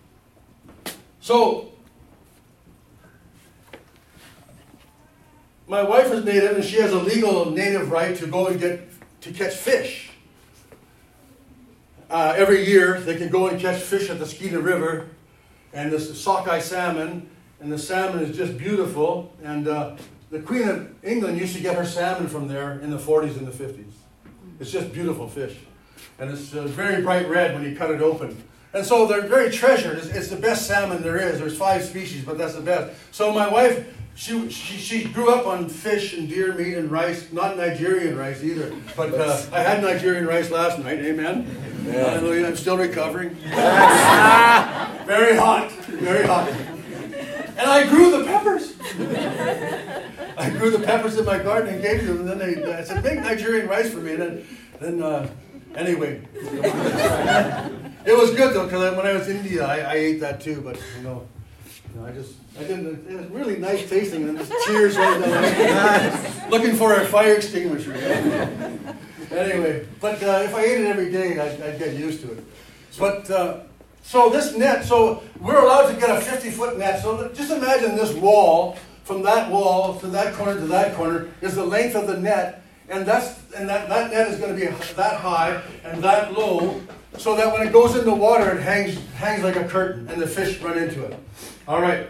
So, my wife is native, and she has a legal native right to go and catch fish. Every year, they can go and catch fish at the Skeena River, and this is sockeye salmon, and the salmon is just beautiful. And the Queen of England used to get her salmon from there in the 40s and the 50s. It's just beautiful fish, and it's very bright red when you cut it open. And so they're very treasured. It's the best salmon there is. There's 5 species, but that's the best. So my wife, she grew up on fish and deer meat and rice, not Nigerian rice either. But I had Nigerian rice last night, amen? Hallelujah, I'm still recovering. Very hot, very hot. And I grew the peppers. I grew the peppers in my garden and gave them. And then I said, make Nigerian rice for me. And then anyway. It was good though, because when I was in India, I ate that too. But I didn't. It was really nice tasting, and just tears right down. Looking for a fire extinguisher. Anyway, but if I ate it every day, I'd get used to it. But so this net, so we're allowed to get a 50-foot net. So just imagine this wall, from that wall to that corner is the length of the net, and that net is going to be that high and that low, so that when it goes in the water, it hangs like a curtain, and the fish run into it. All right.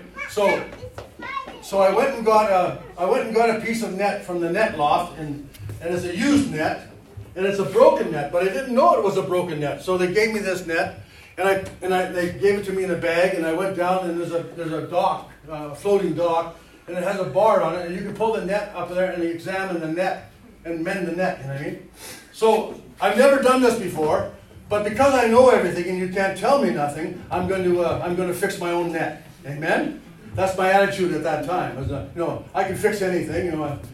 So I went and got a piece of net from the net loft, and it's a used net, and it's a broken net, but I didn't know it was a broken net. So they gave me this net, and they gave it to me in a bag, and I went down, and there's a dock, a floating dock, and it has a bar on it, and you can pull the net up there and examine the net and mend the net. You know what I mean? So I've never done this before. But because I know everything and you can't tell me nothing, I'm going to fix my own net. Amen? That's my attitude at that time. I can fix anything.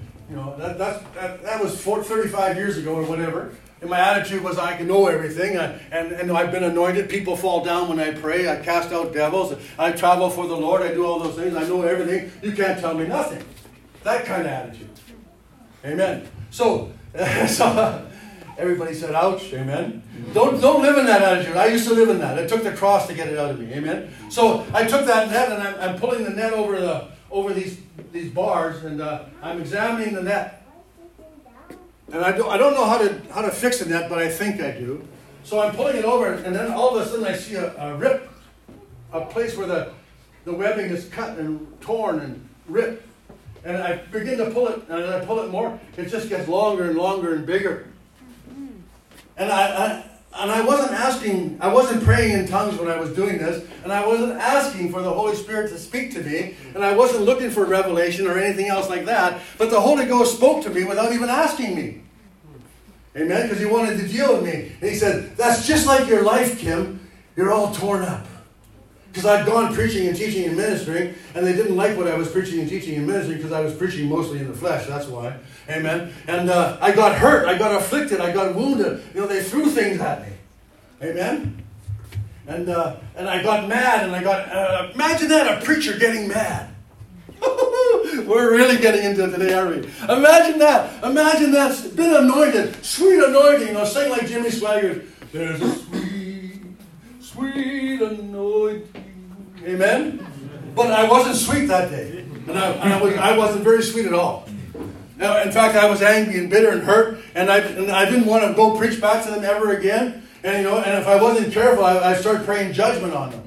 That was 35 years ago or whatever. And my attitude was I can know everything. And I've been anointed. People fall down when I pray. I cast out devils. I travel for the Lord. I do all those things. I know everything. You can't tell me nothing. That kind of attitude. Amen. So everybody said, ouch, amen. Don't live in that attitude. I used to live in that. It took the cross to get it out of me, amen. So I took that net and I'm pulling the net over these bars, and I'm examining the net. And I don't know how to fix the net, but I think I do. So I'm pulling it over, and then all of a sudden I see a rip, a place where the webbing is cut and torn and ripped. And I begin to pull it, and as I pull it more, it just gets longer and longer and bigger. And I wasn't asking, I wasn't praying in tongues when I was doing this, and I wasn't asking for the Holy Spirit to speak to me, and I wasn't looking for revelation or anything else like that, but the Holy Ghost spoke to me without even asking me. Amen? Because He wanted to deal with me. And He said, that's just like your life, Kim. You're all torn up. Because I'd gone preaching and teaching and ministering, and they didn't like what I was preaching and teaching and ministering because I was preaching mostly in the flesh. That's why. Amen. And I got hurt. I got afflicted. I got wounded. They threw things at me. Amen. And I got mad, and I got imagine that, a preacher getting mad. We're really getting into it today, aren't we? Imagine that. Imagine that. Been anointed, sweet anointing. Sing like Jimmy Swaggart. There's a sweet anointing. Amen? But I wasn't sweet that day. And I wasn't very sweet at all. In fact, I was angry and bitter and hurt. And I didn't want to go preach back to them ever again. And and if I wasn't careful, I started praying judgment on them.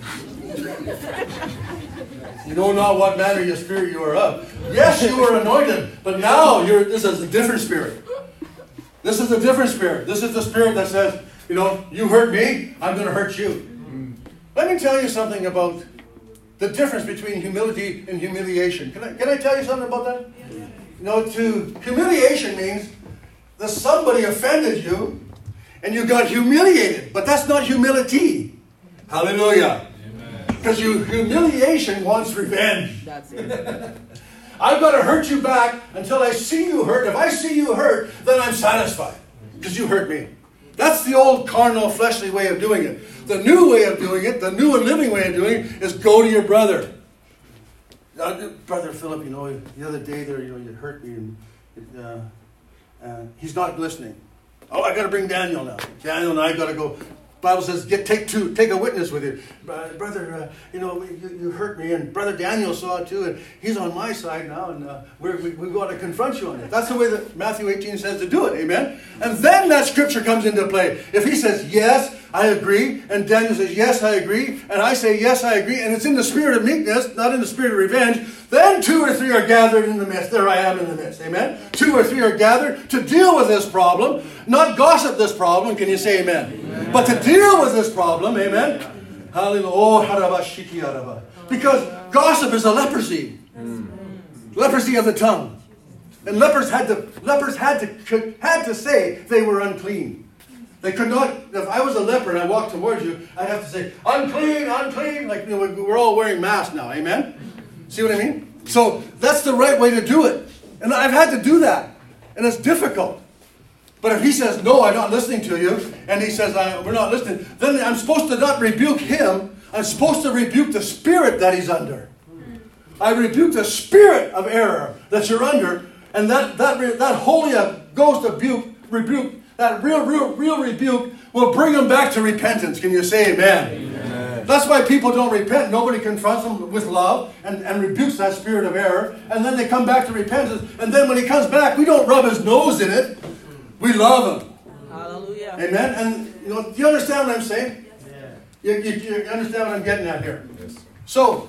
You know not what manner your spirit you are of. Yes, you were anointed. But now this is a different spirit. This is a different spirit. This is the spirit that says, you hurt me, I'm going to hurt you. Let me tell you something about the difference between humility and humiliation. Can I tell you something about that? Yes. Humiliation means that somebody offended you and you got humiliated. But that's not humility. Hallelujah. Because humiliation wants revenge. That's it. I've got to hurt you back until I see you hurt. If I see you hurt, then I'm satisfied. Because you hurt me. That's the old carnal, fleshly way of doing it. The new way of doing it, the new and living way of doing it, is go to your brother. Brother Philip, the other day there, you hurt me, and he's not listening. Oh, I got to bring Daniel now. Daniel and I got to go. Bible says, take a witness with you. Brother, you hurt me, and Brother Daniel saw it too, and he's on my side now, and we got to confront you on it. That's the way that Matthew 18 says to do it, amen? And then that scripture comes into play. If he says, yes, I agree, and Daniel says, yes, I agree, and I say, yes, I agree, and it's in the spirit of meekness, not in the spirit of revenge, then 2 or 3 are gathered in the midst. There I am in the midst, amen? 2 or 3 are gathered to deal with this problem, not gossip this problem. Can you say amen? Amen. But to deal with this problem, amen? Hallelujah. Oh, because gossip is a leprosy. Leprosy of the tongue. And lepers had to say they were unclean. They could not, if I was a leper and I walked towards you, I'd have to say, unclean, unclean. Like, we're all wearing masks now, amen? See what I mean? So that's the right way to do it. And I've had to do that. And it's difficult. But if he says, no, I'm not listening to you, and he says, we're not listening, then I'm supposed to not rebuke him. I'm supposed to rebuke the spirit that he's under. I rebuke the spirit of error that you're under, and that Holy Ghost rebuke, that real rebuke will bring them back to repentance. Can you say amen? Amen. That's why people don't repent. Nobody confronts them with love and rebukes that spirit of error, and then they come back to repentance. And then when he comes back, we don't rub his nose in it. We love him. Hallelujah. Amen. And do you understand what I'm saying? Yeah. You understand what I'm getting at here? Yes. So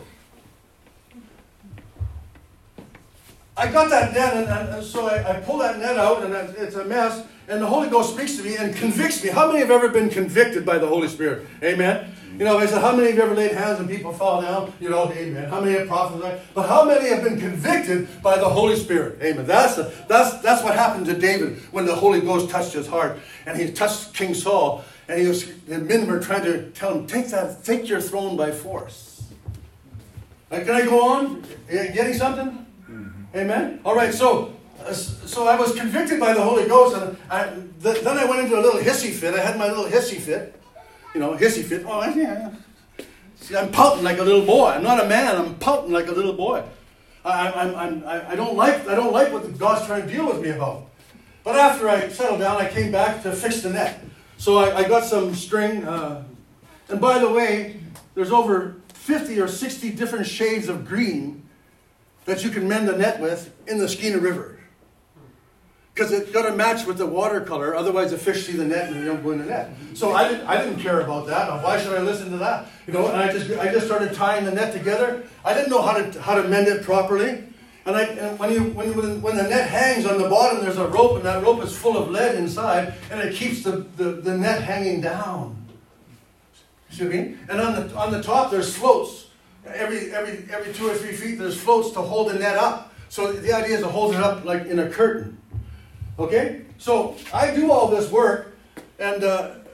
I got that net, and so I pull that net out, and it's a mess. And the Holy Ghost speaks to me and convicts me. How many have ever been convicted by the Holy Spirit? Amen. I said, how many have you ever laid hands and people fall down? Amen. How many have prophesied? But how many have been convicted by the Holy Spirit? Amen. That's what happened to David when the Holy Ghost touched his heart. And he touched King Saul. And the men were trying to tell him, take your throne by force. Can I go on? Getting something? Mm-hmm. Amen. All right, so I was convicted by the Holy Ghost, and then I went into a little hissy fit. I had my little hissy fit. Hissy fit. Oh, yeah. See, I'm pouting like a little boy. I'm not a man. I'm pouting like a little boy. I don't like what God's trying to deal with me about. But after I settled down, I came back to fix the net. So I got some string. And by the way, there's over 50 or 60 different shades of green that you can mend the net with in the Skeena River. Because it's got to match with the watercolor, otherwise the fish see the net and they don't go in the net. So I didn't care about that. Why should I listen to that? And I just started tying the net together. I didn't know how to mend it properly. And when the net hangs on the bottom, there's a rope, and that rope is full of lead inside, and it keeps the net hanging down. See what I mean? And on the top there's floats. Every 2 or 3 feet there's floats to hold the net up. So the idea is to hold it up like in a curtain. Okay? So I do all this work, and then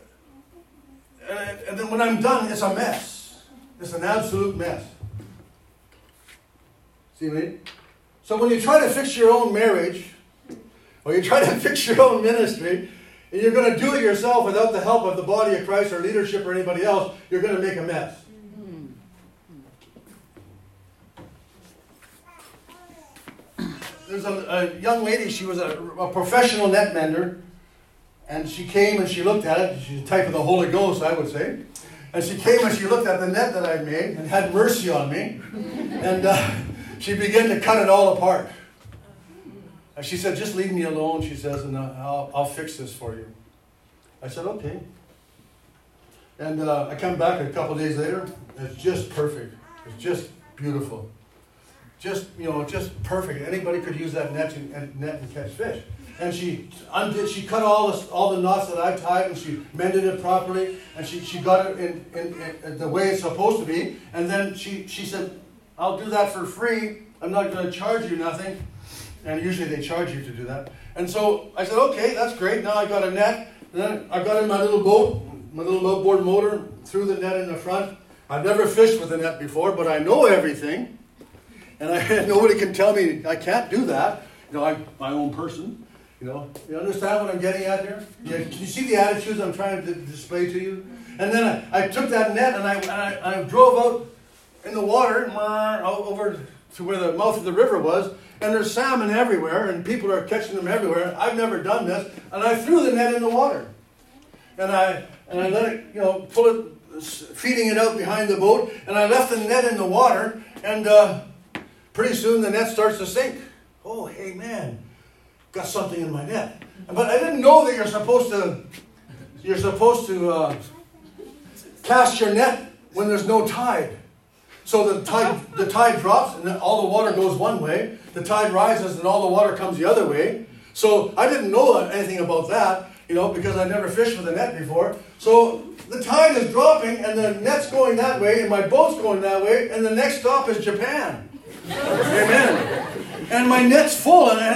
when I'm done, it's a mess. It's an absolute mess. See what I mean? So when you try to fix your own marriage, or you try to fix your own ministry, and you're going to do it yourself without the help of the body of Christ or leadership or anybody else, you're going to make a mess. There's a young lady, she was a professional net mender, and she came and she looked at it. She's the type of the Holy Ghost, I would say. And she came and she looked at the net that I made and had mercy on me. And she began to cut it all apart. And she said, just leave me alone, she says, and I'll fix this for you. I said, okay. And I come back a couple days later. It's just perfect. It's just beautiful. Just perfect. Anybody could use that net and catch fish. And she cut all the knots that I tied, and she mended it properly, and she got it in the way it's supposed to be. And then she said, I'll do that for free. I'm not going to charge you nothing. And usually they charge you to do that. And so I said, okay, that's great. Now I got a net. And then I got in my little boat, my little outboard motor, threw the net in the front. I've never fished with a net before, but I know everything. And nobody can tell me I can't do that. I'm my own person. You understand what I'm getting at here? Yeah, can you see the attitudes I'm trying to display to you? And then I took that net and I drove out in the water over to where the mouth of the river was, and there's salmon everywhere, and people are catching them everywhere. I've never done this, and I threw the net in the water, and I let it, pull it, feeding it out behind the boat, and I left the net in the water, and pretty soon the net starts to sink. Oh, hey man, got something in my net, but I didn't know that you're supposed to cast your net when there's no tide. So the tide drops and all the water goes one way. The tide rises and all the water comes the other way. So I didn't know anything about that, because I never fished with a net before. So the tide is dropping and the net's going that way and my boat's going that way, and the next stop is Japan. Amen. And my net's full, and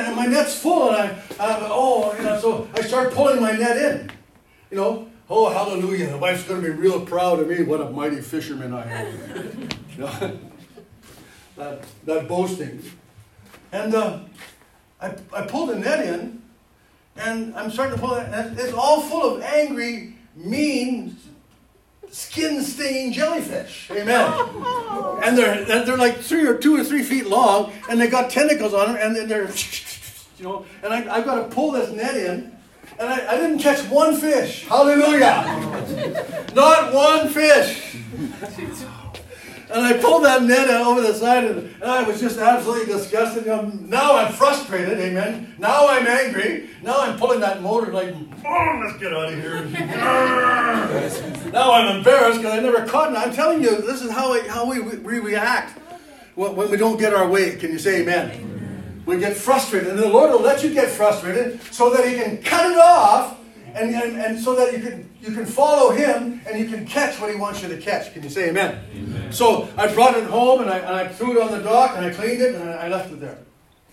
so I start pulling my net in. Oh, hallelujah. The wife's going to be real proud of me. What a mighty fisherman I am. That boasting. And I pulled the net in, and I'm starting to pull it, and it's all full of angry, mean, skin-stinging jellyfish. Amen. And they're like 2 or 3 feet long, and they got tentacles on them, and then they're, and I've got to pull this net in. And I didn't catch one fish. Hallelujah. Not one fish. And I pulled that net over the side, and I was just absolutely disgusted. Now I'm frustrated, amen. Now I'm angry. Now I'm pulling that motor like, let's get out of here. Now I'm embarrassed because I never caught it. I'm telling you, this is how we react when we don't get our way. Can you say amen? We get frustrated, and the Lord will let you get frustrated so that He can cut it off, and so that you can follow Him and you can catch what He wants you to catch. Can you say amen? Amen. So I brought it home and I threw it on the dock and I cleaned it and I left it there.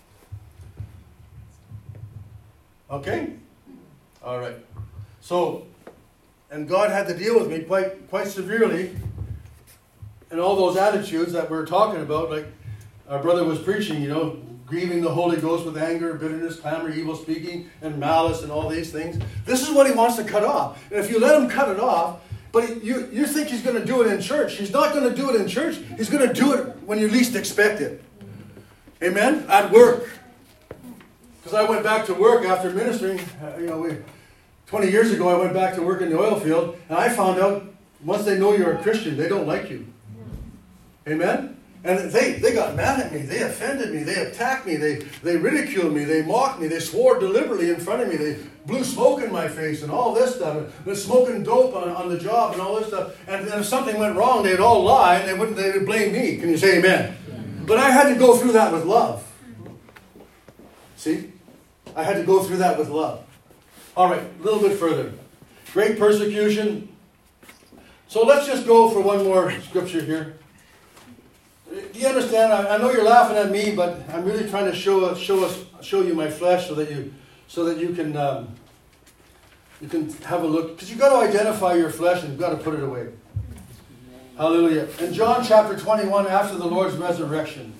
Okay? All right. So, and God had to deal with me quite severely in all those attitudes that we're talking about, like our brother was preaching, grieving the Holy Ghost with anger, bitterness, clamor, evil speaking, and malice, and all these things. This is what He wants to cut off. And if you let Him cut it off, but you think He's going to do it in church. He's not going to do it in church. He's going to do it when you least expect it. Amen? At work. Because I went back to work after ministering. 20 years ago, I went back to work in the oil field, and I found out once they know you're a Christian, they don't like you. Amen? And they got mad at me. They offended me. They attacked me. They ridiculed me. They mocked me. They swore deliberately in front of me. They blew smoke in my face and all this stuff. They're smoking dope on the job and all this stuff. And if something went wrong, they'd all lie and they would blame me. Can you say amen? But I had to go through that with love. See? I had to go through that with love. All right, a little bit further. Great persecution. So let's just go for one more scripture here. Do you understand? I know you're laughing at me, but I'm really trying to show you my flesh so that you can have a look. Because you've got to identify your flesh and you've got to put it away. Hallelujah. In John chapter 21, after the Lord's resurrection.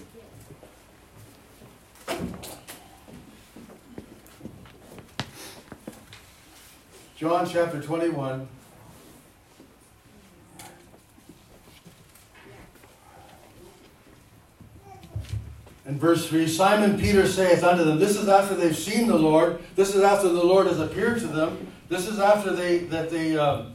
John chapter 21. In verse 3, Simon Peter saith unto them, this is after they've seen the Lord. This is after the Lord has appeared to them. This is after they know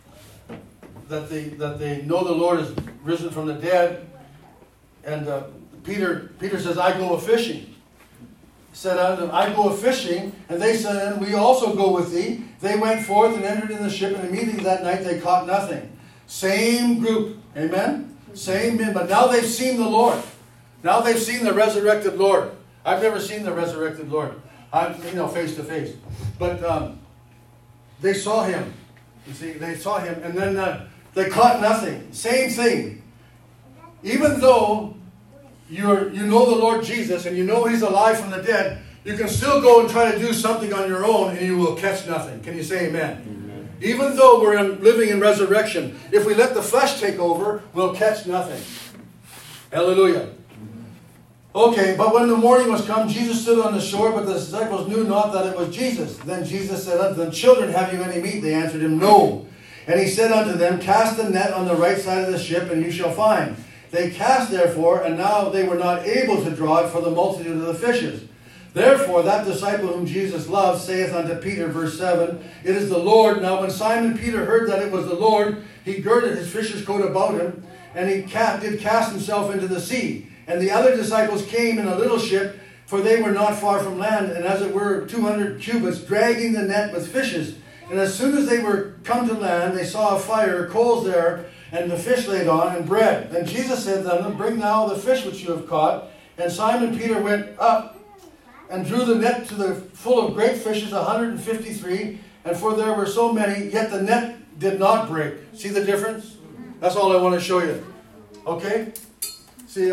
the Lord is risen from the dead. And Peter says, I go a-fishing. He said unto them, I go a-fishing. And they said, and we also go with thee. They went forth and entered in the ship, and immediately that night they caught nothing. Same group. Amen? Same men. But now they've seen the Lord. Now they've seen the resurrected Lord. I've never seen the resurrected Lord. Face to face. But they saw him. You see, they saw him. And then they caught nothing. Same thing. Even though you know the Lord Jesus and you know he's alive from the dead, you can still go and try to do something on your own and you will catch nothing. Can you say amen? Amen. Even though we're living in resurrection, if we let the flesh take over, we'll catch nothing. Hallelujah. Okay, but when the morning was come, Jesus stood on the shore, but the disciples knew not that it was Jesus. Then Jesus said unto them, Children, have you any meat? They answered him, No. And he said unto them, Cast the net on the right side of the ship, and you shall find. They cast therefore, and now they were not able to draw it for the multitude of the fishes. Therefore that disciple whom Jesus loved saith unto Peter, verse 7, It is the Lord. Now when Simon Peter heard that it was the Lord, he girded his fisher's coat about him, and he did cast himself into the sea. And the other disciples came in a little ship, for they were not far from land, and as it were 200 cubits, dragging the net with fishes. And as soon as they were come to land, they saw a fire, coals there, and the fish laid on, and bread. And Jesus said to them, Bring now the fish which you have caught. And Simon Peter went up and drew the net full of great fishes, 153. And for there were so many, yet the net did not break. See the difference? That's all I want to show you. Okay? See,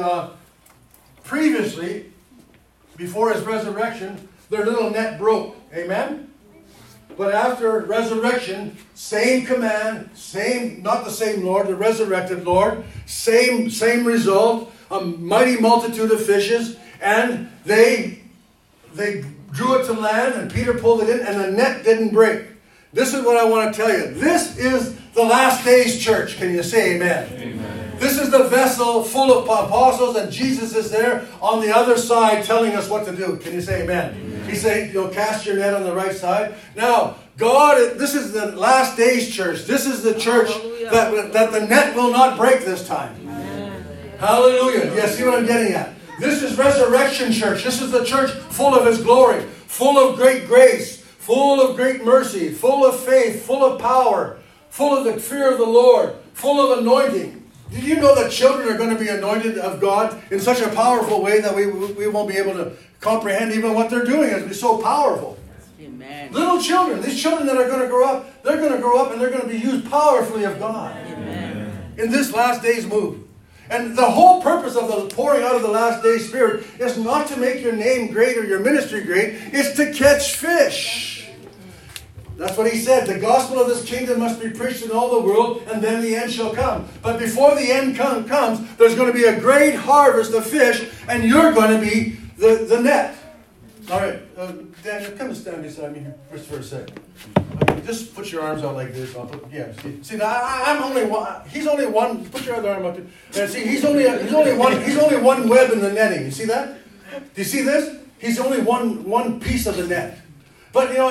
previously, before his resurrection, their little net broke. Amen? But after resurrection, same command, not the same Lord, the resurrected Lord, same result, a mighty multitude of fishes, and they drew it to land, and Peter pulled it in, and the net didn't break. This is what I want to tell you. This is the last days church. Can you say amen? Amen. This is the vessel full of apostles, and Jesus is there on the other side telling us what to do. Can you say amen? Amen. He said, cast your net on the right side. Now, God, this is the last days church. This is the church that the net will not break this time. Amen. Hallelujah. You see what I'm getting at? This is resurrection church. This is the church full of his glory, full of great grace, full of great mercy, full of faith, full of power, full of the fear of the Lord, full of anointing. Did you know that children are going to be anointed of God in such a powerful way that we won't be able to comprehend even what they're doing? It's so powerful. Amen. Little children, these children that are going to grow up, they're going to grow up and they're going to be used powerfully of God. Amen. In this last days move. And the whole purpose of the pouring out of the last day Spirit is not to make your name great or your ministry great. It's to catch fish. That's what he said. The gospel of this kingdom must be preached in all the world, and then the end shall come. But before the end comes, there's going to be a great harvest of fish, and you're going to be the net. All right, Daniel, come and stand beside me here just for a second. Okay, just put your arms out like this. See, now I'm only one. He's only one. Put your other arm up. See, he's only one web in the netting. You see that? Do you see this? He's only one piece of the net. But, you know,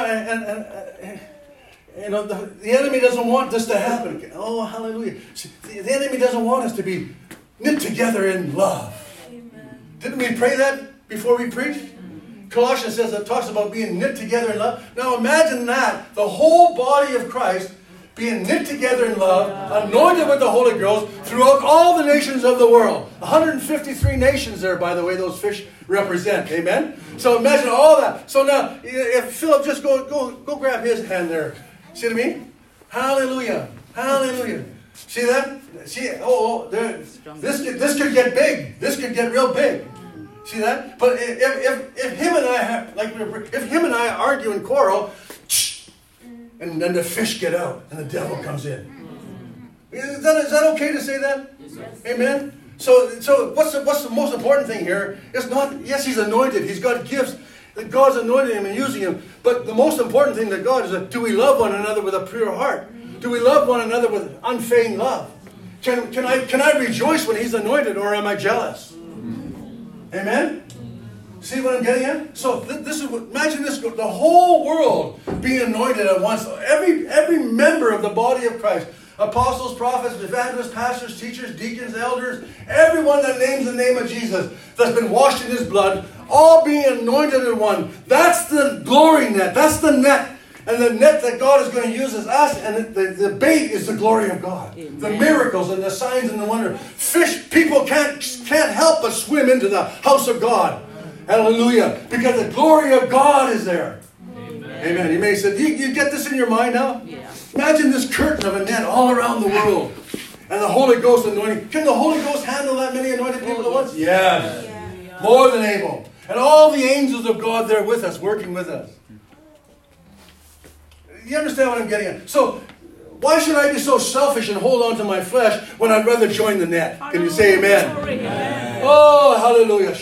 you know, the enemy doesn't want this to happen. Oh, hallelujah. See, the enemy doesn't want us to be knit together in love. Amen. Didn't we pray that before we preached? Colossians says it talks about being knit together in love. Now imagine that, the whole body of Christ being knit together in love, anointed with the Holy Ghost throughout all the nations of the world. 153 nations there, by the way, those fish represent. Amen? So imagine all that. So now, if Philip, just go grab his hand there. See what I mean? Hallelujah. Hallelujah. See that? See, this could get big. This could get real big. See that? But if him and I argue and quarrel, and then the fish get out and the devil comes in. Is that okay to say that? Yes. Amen? So what's the most important thing here? It's not, yes, he's anointed. He's got gifts. That God's anointed him and using him. But the most important thing that God is that, do we love one another with a pure heart? Do we love one another with unfeigned love? Can I rejoice when he's anointed, or am I jealous? Amen? See what I'm getting at? So this is what, imagine this, the whole world being anointed at once. Every member of the body of Christ, apostles, prophets, evangelists, pastors, teachers, deacons, elders, everyone that names the name of Jesus, that's been washed in his blood, all being anointed in one. That's the glory net. That's the net. And the net that God is going to use is us, and the bait is the glory of God. Amen. The miracles and the signs and the wonder. Fish, people can't help but swim into the house of God. Hallelujah. Because the glory of God is there. Amen. Amen. You may say, you get this in your mind now? Yeah. Imagine this curtain of a net all around the world. And the Holy Ghost anointing. Can the Holy Ghost handle that many anointed people at once? Yes. Yeah. More than able. And all the angels of God there with us, working with us. You understand what I'm getting at? So, why should I be so selfish and hold on to my flesh when I'd rather join the net? Can you say amen? Amen. Oh, hallelujah.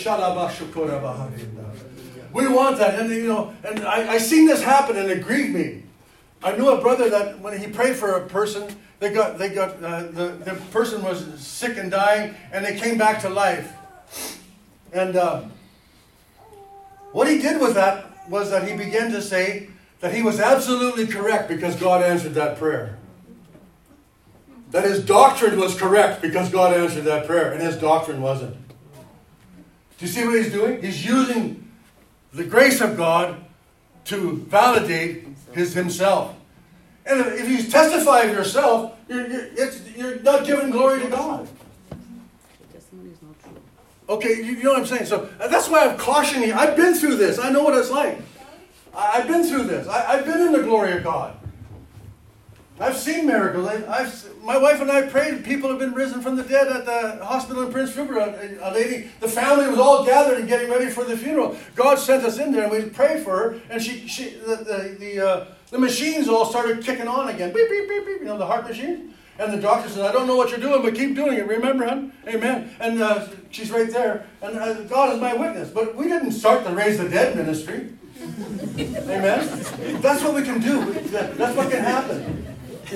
We want that. And, you know, and I seen this happen and it grieved me. I knew a brother that when he prayed for a person, the person was sick and dying, and they came back to life. And what he did with that was that he began to say that he was absolutely correct because God answered that prayer. That his doctrine was correct because God answered that prayer, and his doctrine wasn't. Do you see what he's doing? He's using the grace of God to validate himself. And if you testify of yourself, you're not giving glory to God. The testimony is not true. Okay, you know what I'm saying? So that's why I'm cautioning you. I've been through this. I know what it's like. I've been through this. I've been in the glory of God. I've seen miracles. My wife and I prayed. People have been risen from the dead at the hospital in Prince Rupert. A lady, the family was all gathered and getting ready for the funeral. God sent us in there and we prayed for her. And the machines all started kicking on again. Beep, beep, beep, beep. You know, the heart machines. And the doctor said, I don't know what you're doing, but keep doing it. Remember, hon? Amen. And she's right there. And God is my witness. But we didn't start the Raise the Dead ministry. Amen. That's what we can do. That's what can happen. You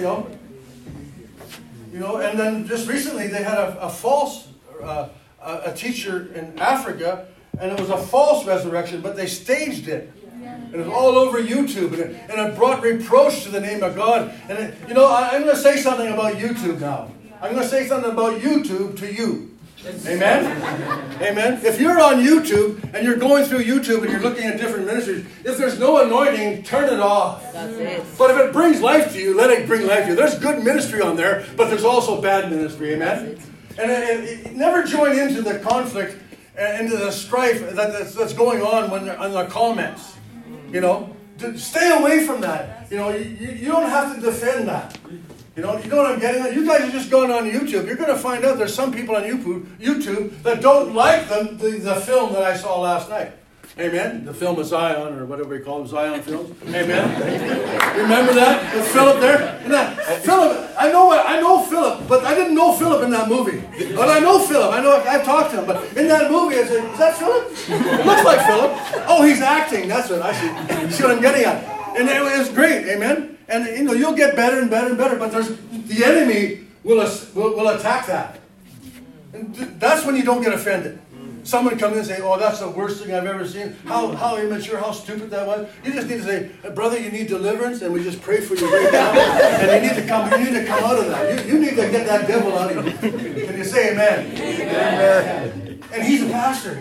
know. And then just recently they had a false a teacher in Africa, and it was a false resurrection, but they staged it. And it was all over YouTube, and it brought reproach to the name of God. And I'm going to say something about YouTube now. I'm going to say something about YouTube to you. Amen? Amen? If you're on YouTube and you're going through YouTube and you're looking at different ministries, if there's no anointing, turn it off. That's it. But if it brings life to you, let it bring life to you. There's good ministry on there, but there's also bad ministry. Amen? And never join into the conflict, into the strife that's going on on the comments. You know? Stay away from that. You know, you don't have to defend that. You know what I'm getting at? You guys are just going on YouTube. You're going to find out there's some people on YouTube that don't like the film that I saw last night. Amen? The film of Zion, or whatever we call them, Zion films. Amen? Remember that? With Philip there? Philip, I know Philip, but I didn't know Philip in that movie. But I know Philip. I've talked to him. But in that movie, I said, is that Philip? Looks like Philip. Oh, he's acting. That's what I see. See what I'm getting at? And it was great. Amen? And you'll get better and better and better, but the enemy will attack that. And that's when you don't get offended. someone come in and say, oh, that's the worst thing I've ever seen, how immature, how stupid that was, you just need to say, brother, you need deliverance, and we just pray for you right now, and you need to come out of that. You need to get that devil out of you. Can you say amen? Amen. And he's a pastor.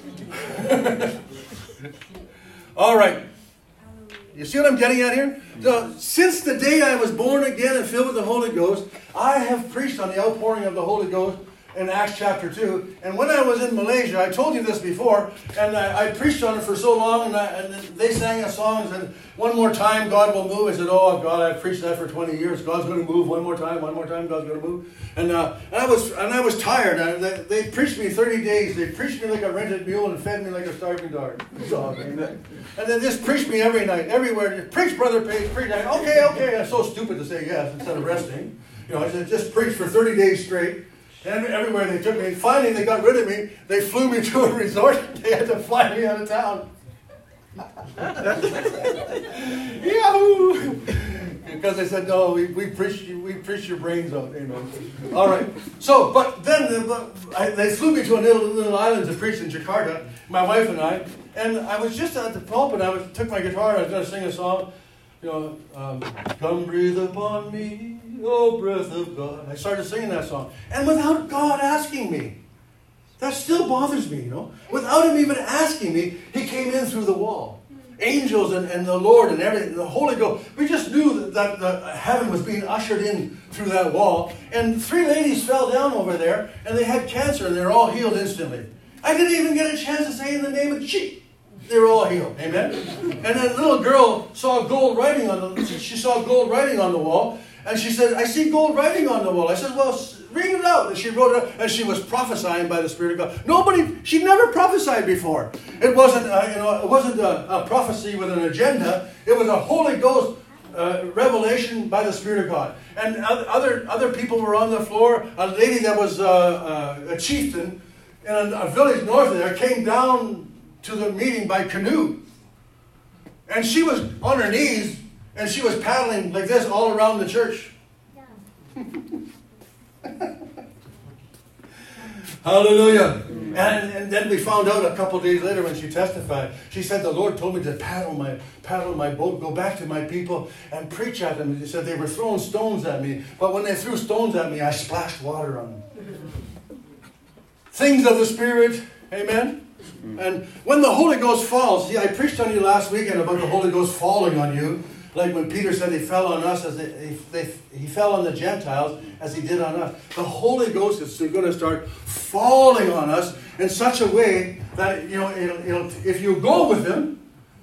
All right. You see what I'm getting at here? So, since the day I was born again and filled with the Holy Ghost, I have preached on the outpouring of the Holy Ghost in Acts chapter 2. And when I was in Malaysia, I told you this before, and I preached on it for so long, and they sang a song and said, one more time, God will move. I said, oh, God, I've preached that for 20 years. God's going to move one more time, God's going to move. And I was tired. They preached me 30 days. They preached me like a rented mule and fed me like a starving dog. And then just preached me every night, everywhere. Preach, Brother Page, preach. Okay. I'm so stupid to say yes instead of resting. I said, just preach for 30 days straight. And everywhere they took me. Finally, they got rid of me. They flew me to a resort. They had to fly me out of town. Yahoo! Because they said, no, we preach your brains out. All right. So, but then they flew me to a little island to preach in Jakarta, my wife and I. And I was just at the pulpit. I took my guitar. I was going to sing a song. Come breathe upon me, oh breath of God. I started singing that song. And without God asking me. That still bothers me, Without him even asking me, he came in through the wall. Angels and the Lord and everything, the Holy Ghost. We just knew that heaven was being ushered in through that wall. And 3 ladies fell down over there, and they had cancer, and they were all healed instantly. I didn't even get a chance to say in the name of Jesus. They were all healed. Amen? And that little girl saw gold writing on the wall. And she said, I see gold writing on the wall. I said, well, read it out. And she wrote it out. And she was prophesying by the Spirit of God. She'd never prophesied before. It wasn't a prophecy with an agenda. It was a Holy Ghost revelation by the Spirit of God. And other people were on the floor. A lady that was a chieftain in a village north of there came down to the meeting by canoe. And she was on her knees, and she was paddling like this all around the church. Yeah. Hallelujah. And then we found out a couple days later when she testified, she said, the Lord told me to paddle my boat, go back to my people and preach at them. She said they were throwing stones at me, but when they threw stones at me, I splashed water on them. Things of the Spirit. Amen. And when the Holy Ghost falls, I preached on you last weekend about the Holy Ghost falling on you. Like when Peter said he fell on us, he fell on the Gentiles as he did on us. The Holy Ghost is going to start falling on us in such a way that, if you go with him,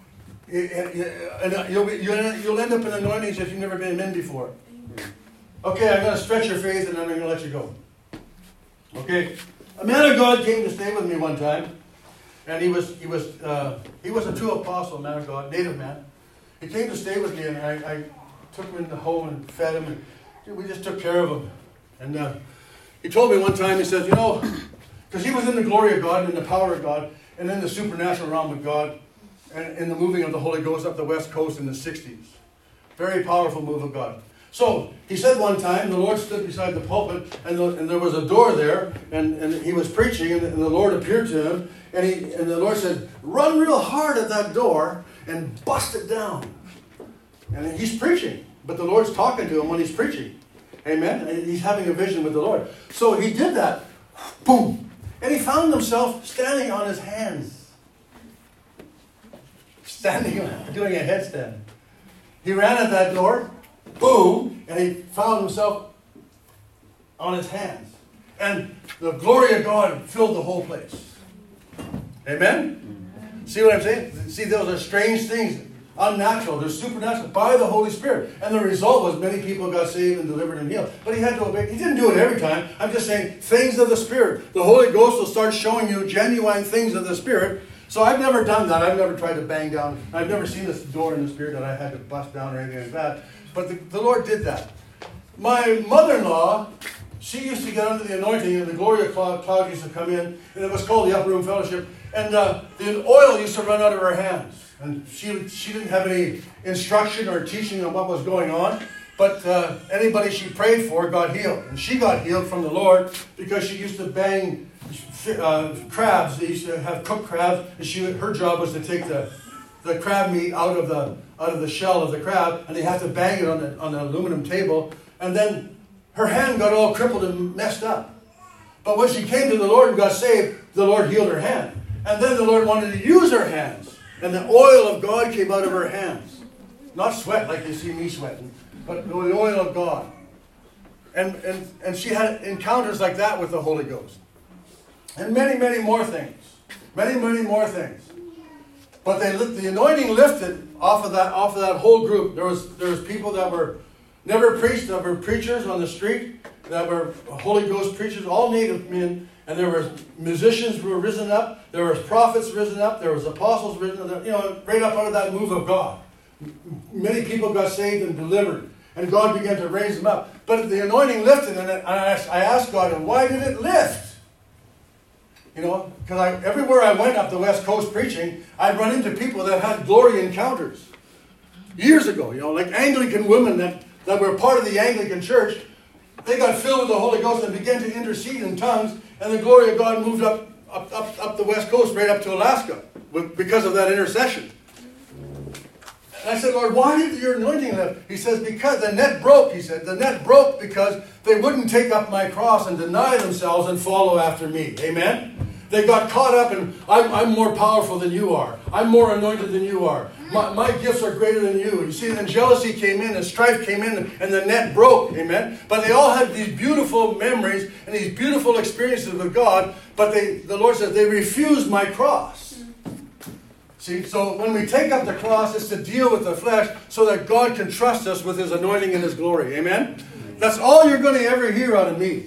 you'll end up in anointings if you've never been in before. Okay, I'm going to stretch your faith and then I'm going to let you go. Okay, a man of God came to stay with me one time. And he was a true apostle, man of God, native man. He came to stay with me, and I took him into home and fed him, and we just took care of him. And he told me one time, he says, because he was in the glory of God, and in the power of God, and in the supernatural realm of God, and in the moving of the Holy Ghost up the West Coast in the 60s. Very powerful move of God. So, he said one time, the Lord stood beside the pulpit, and there was a door there, and he was preaching, and the Lord appeared to him, and the Lord said, run real hard at that door and bust it down. And he's preaching, but the Lord's talking to him when he's preaching. Amen? And he's having a vision with the Lord. So he did that. Boom. And he found himself standing on his hands. Doing a headstand. He ran at that door. Boom. And he found himself on his hands. And the glory of God filled the whole place. Amen? See what I'm saying? See, those are strange things. Unnatural. They're supernatural by the Holy Spirit. And the result was many people got saved and delivered and healed. But he had to obey. He didn't do it every time. I'm just saying things of the Spirit. The Holy Ghost will start showing you genuine things of the Spirit. So I've never done that. I've never tried to bang down. I've never seen this door in the Spirit that I had to bust down or anything like that. But the Lord did that. My mother-in-law, she used to get under the anointing, and the glory of cloud used to come in, and it was called the Upper Room Fellowship. And the oil used to run out of her hands. And she didn't have any instruction or teaching on what was going on. But anybody she prayed for got healed. And she got healed from the Lord because she used to bang crabs. They used to have cooked crabs, and her job was to take the crab meat out of the shell of the crab, and they had to bang it on the aluminum table. And then her hand got all crippled and messed up. But when she came to the Lord and got saved, the Lord healed her hand. And then the Lord wanted to use her hands, and the oil of God came out of her hands. Not sweat like you see me sweating, but the oil of God. And she had encounters like that with the Holy Ghost. And many, many more things. Many, many more things. But the anointing lifted off of that whole group. There was people that were never preached, that were preachers on the street, that were Holy Ghost preachers, all native men. And there were musicians who were risen up. There were prophets risen up. There was apostles risen up. Right up out of that move of God. Many people got saved and delivered. And God began to raise them up. But the anointing lifted, and I asked God, why did it lift? Because everywhere I went up the West Coast preaching, I'd run into people that had glory encounters. Years ago, like Anglican women that were part of the Anglican church, they got filled with the Holy Ghost and began to intercede in tongues, and the glory of God moved up the West Coast, right up to Alaska, because of that intercession. And I said, Lord, why did your anointing lift? He says, because the net broke. He said, the net broke because they wouldn't take up my cross and deny themselves and follow after me. Amen? They got caught up in, I'm more powerful than you are. I'm more anointed than you are. My gifts are greater than you. You see, then jealousy came in and strife came in and the net broke. Amen? But they all had these beautiful memories and these beautiful experiences with God. But the Lord says, they refused my cross. See, so when we take up the cross, it's to deal with the flesh so that God can trust us with His anointing and His glory. Amen? That's all you're going to ever hear out of me.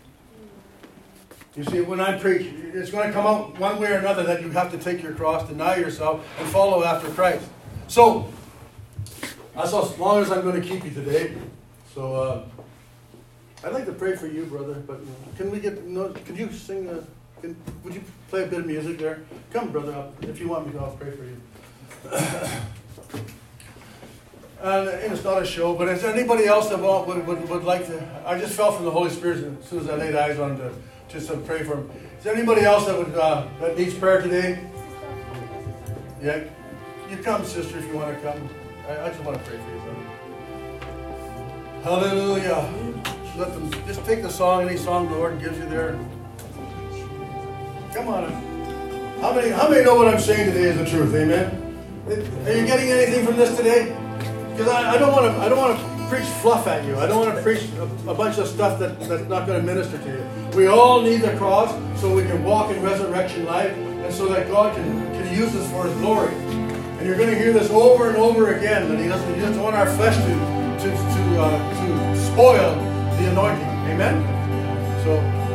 You see, when I preach, it's going to come out one way or another that you have to take your cross, deny yourself, and follow after Christ. So, that's as long as I'm going to keep you today. So, I'd like to pray for you, brother, but could you sing would you play a bit of music there? Come, brother, if you want me to, I'll pray for you. And it's not a show, but is there anybody else that would like to? I just felt from the Holy Spirit as soon as I laid eyes on him just to pray for him. Is there anybody else that needs prayer today? Yeah, you come, sister, if you want to come. I just want to pray for you, brother. Hallelujah. Let them just take the song, any song the Lord gives you there. Come on. How many know what I'm saying today is the truth? Amen. Are you getting anything from this today? Because I don't want to preach fluff at you. I don't want to preach a bunch of stuff that's not going to minister to you. We all need the cross so we can walk in resurrection life, and so that God can use us for His glory. And you're going to hear this over and over again, that He doesn't want our flesh to spoil the anointing. Amen. So.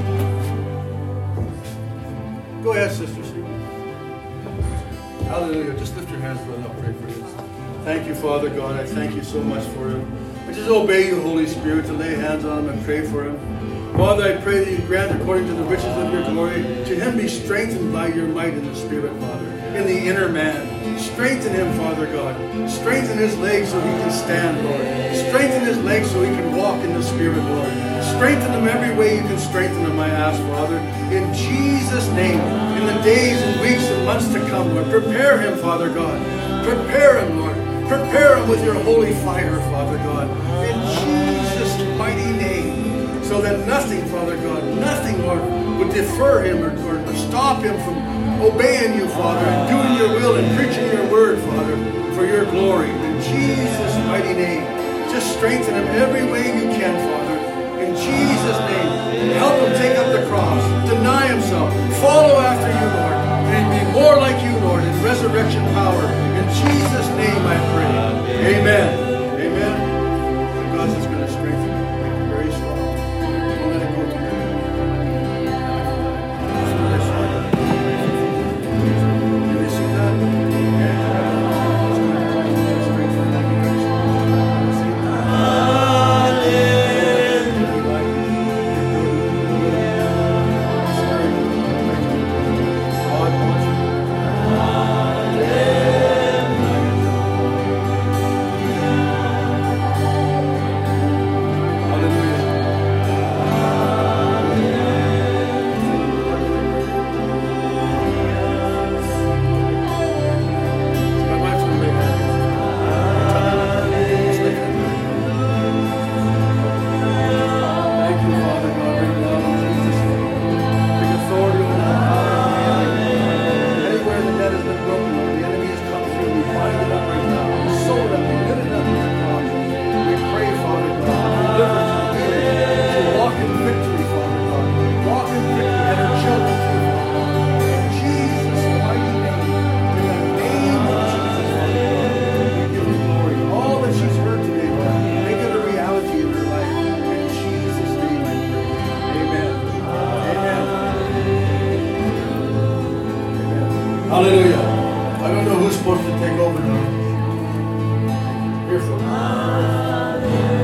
Go ahead, sister. Hallelujah. Just lift your hands, brother. I'll pray for you. Thank you, Father God. I thank you so much for him. I just obey you, Holy Spirit, to lay hands on him and pray for him. Father, I pray that you grant according to the riches of your glory, to him be strengthened by your might in the Spirit, Father, in the inner man. Strengthen him, Father God. Strengthen his legs so he can stand, Lord. Strengthen his legs so he can walk in the Spirit, Lord. Strengthen him every way you can strengthen him, I ask, Father. In Jesus' name, in the days and weeks and months to come, Lord, prepare him, Father God. Prepare him, Lord. Prepare him with your holy fire, Father God. In Jesus' mighty name. So that nothing, Father God, nothing, Lord, would defer him or stop him from obeying you, Father, and doing your will and preaching your word, Father, for your glory. In Jesus' mighty name. Just strengthen him every way you can, Father. In Jesus' name. Help him take up the cross. Deny himself. Follow after you, Lord. And be more like you, Lord, in resurrection power. In Jesus' name I pray. Amen. Amen. And God's just going to strengthen you. Make you very strong. Don't let it go to you. Can you see that? Hallelujah. Hallelujah. I don't know who's supposed to take over now. Here, folks.